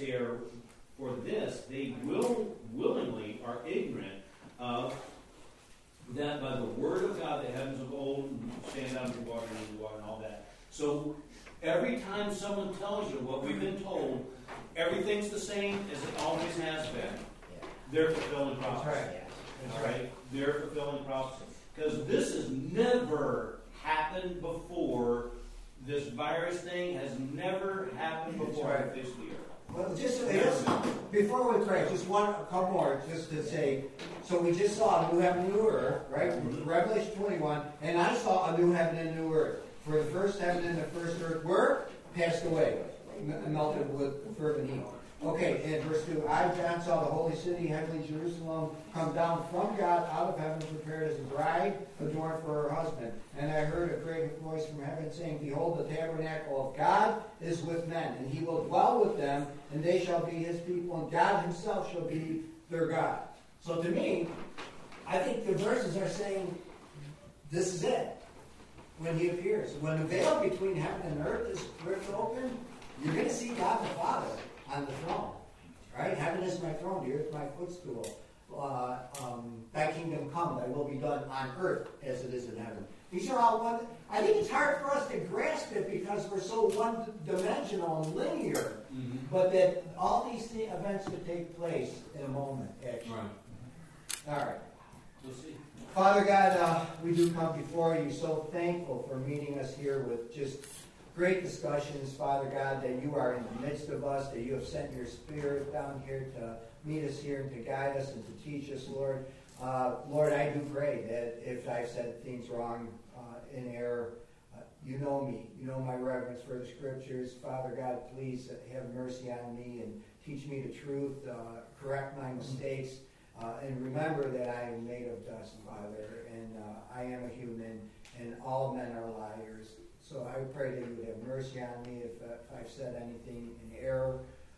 they willingly are ignorant of that by the word of God the heavens of old stand out of the water and the water and all that. So every time someone tells you what we've been told, everything's the same as it always has been. They're fulfilling prophecy. That's right. All right? They're fulfilling prophecy. Because this has never happened before. This virus thing has never happened before on the face of the earth. Well, just before we pray, a couple more, just to say. So we just saw a new heaven and new earth, right? Mm-hmm. Revelation 21, and I saw a new heaven and new earth. For the first heaven and the first earth were passed away, melted with fervent heat. Okay, and verse 2, I, John, saw the holy city, heavenly Jerusalem, come down from God out of heaven, prepared as a bride adorned for her husband. And I heard a great voice from heaven saying, behold, the tabernacle of God is with men, and he will dwell with them, and they shall be his people, and God himself shall be their God. So to me, I think the verses are saying, this is it. When he appears. When the veil between heaven and earth is ripped open, you're going to see God the Father on the throne. Right? Heaven is my throne, the earth my footstool. Thy kingdom come, thy will be done on earth as it is in heaven. These are all one. I think it's hard for us to grasp it because we're so one-dimensional and linear. Mm-hmm. But that all these events could take place in a moment, actually. Right. All right. We'll see. Father God, we do come before you so thankful for meeting us here with just great discussions, Father God, that you are in the midst of us, that you have sent your Spirit down here to meet us here and to guide us and to teach us, Lord. Lord, I do pray that if I've said things wrong, in error, you know me. You know my reverence for the Scriptures. Father God, please have mercy on me and teach me the truth, correct my mistakes. And remember that I am made of dust, Father, and I am a human, and all men are liars. So I pray that you would have mercy on me if I've said anything in error,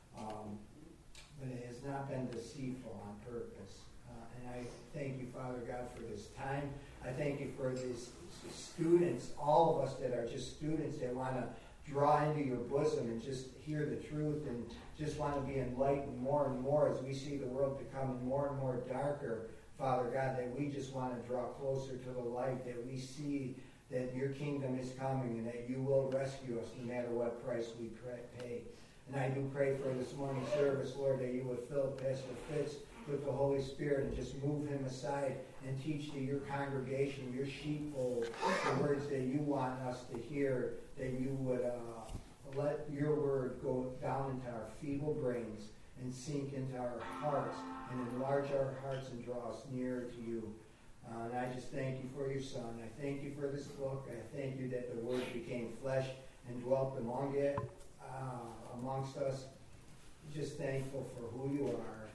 but it has not been deceitful on purpose. And I thank you, Father God, for this time. I thank you for these students, all of us that are just students that want to draw into your bosom and just hear the truth and just want to be enlightened more and more as we see the world becoming more and more darker, Father God, that we just want to draw closer to the light, that we see that your kingdom is coming and that you will rescue us no matter what price we pay. And I do pray for this morning's service, Lord, that you would fill Pastor Fitz with the Holy Spirit and just move him aside and teach to your congregation, your sheepfold, the words that you want us to hear, that you would let your word go down into our feeble brains and sink into our hearts and enlarge our hearts and draw us nearer to you. And I just thank you for your Son. I thank you for this book. I thank you that the Word became flesh and dwelt amongst us. Just thankful for who you are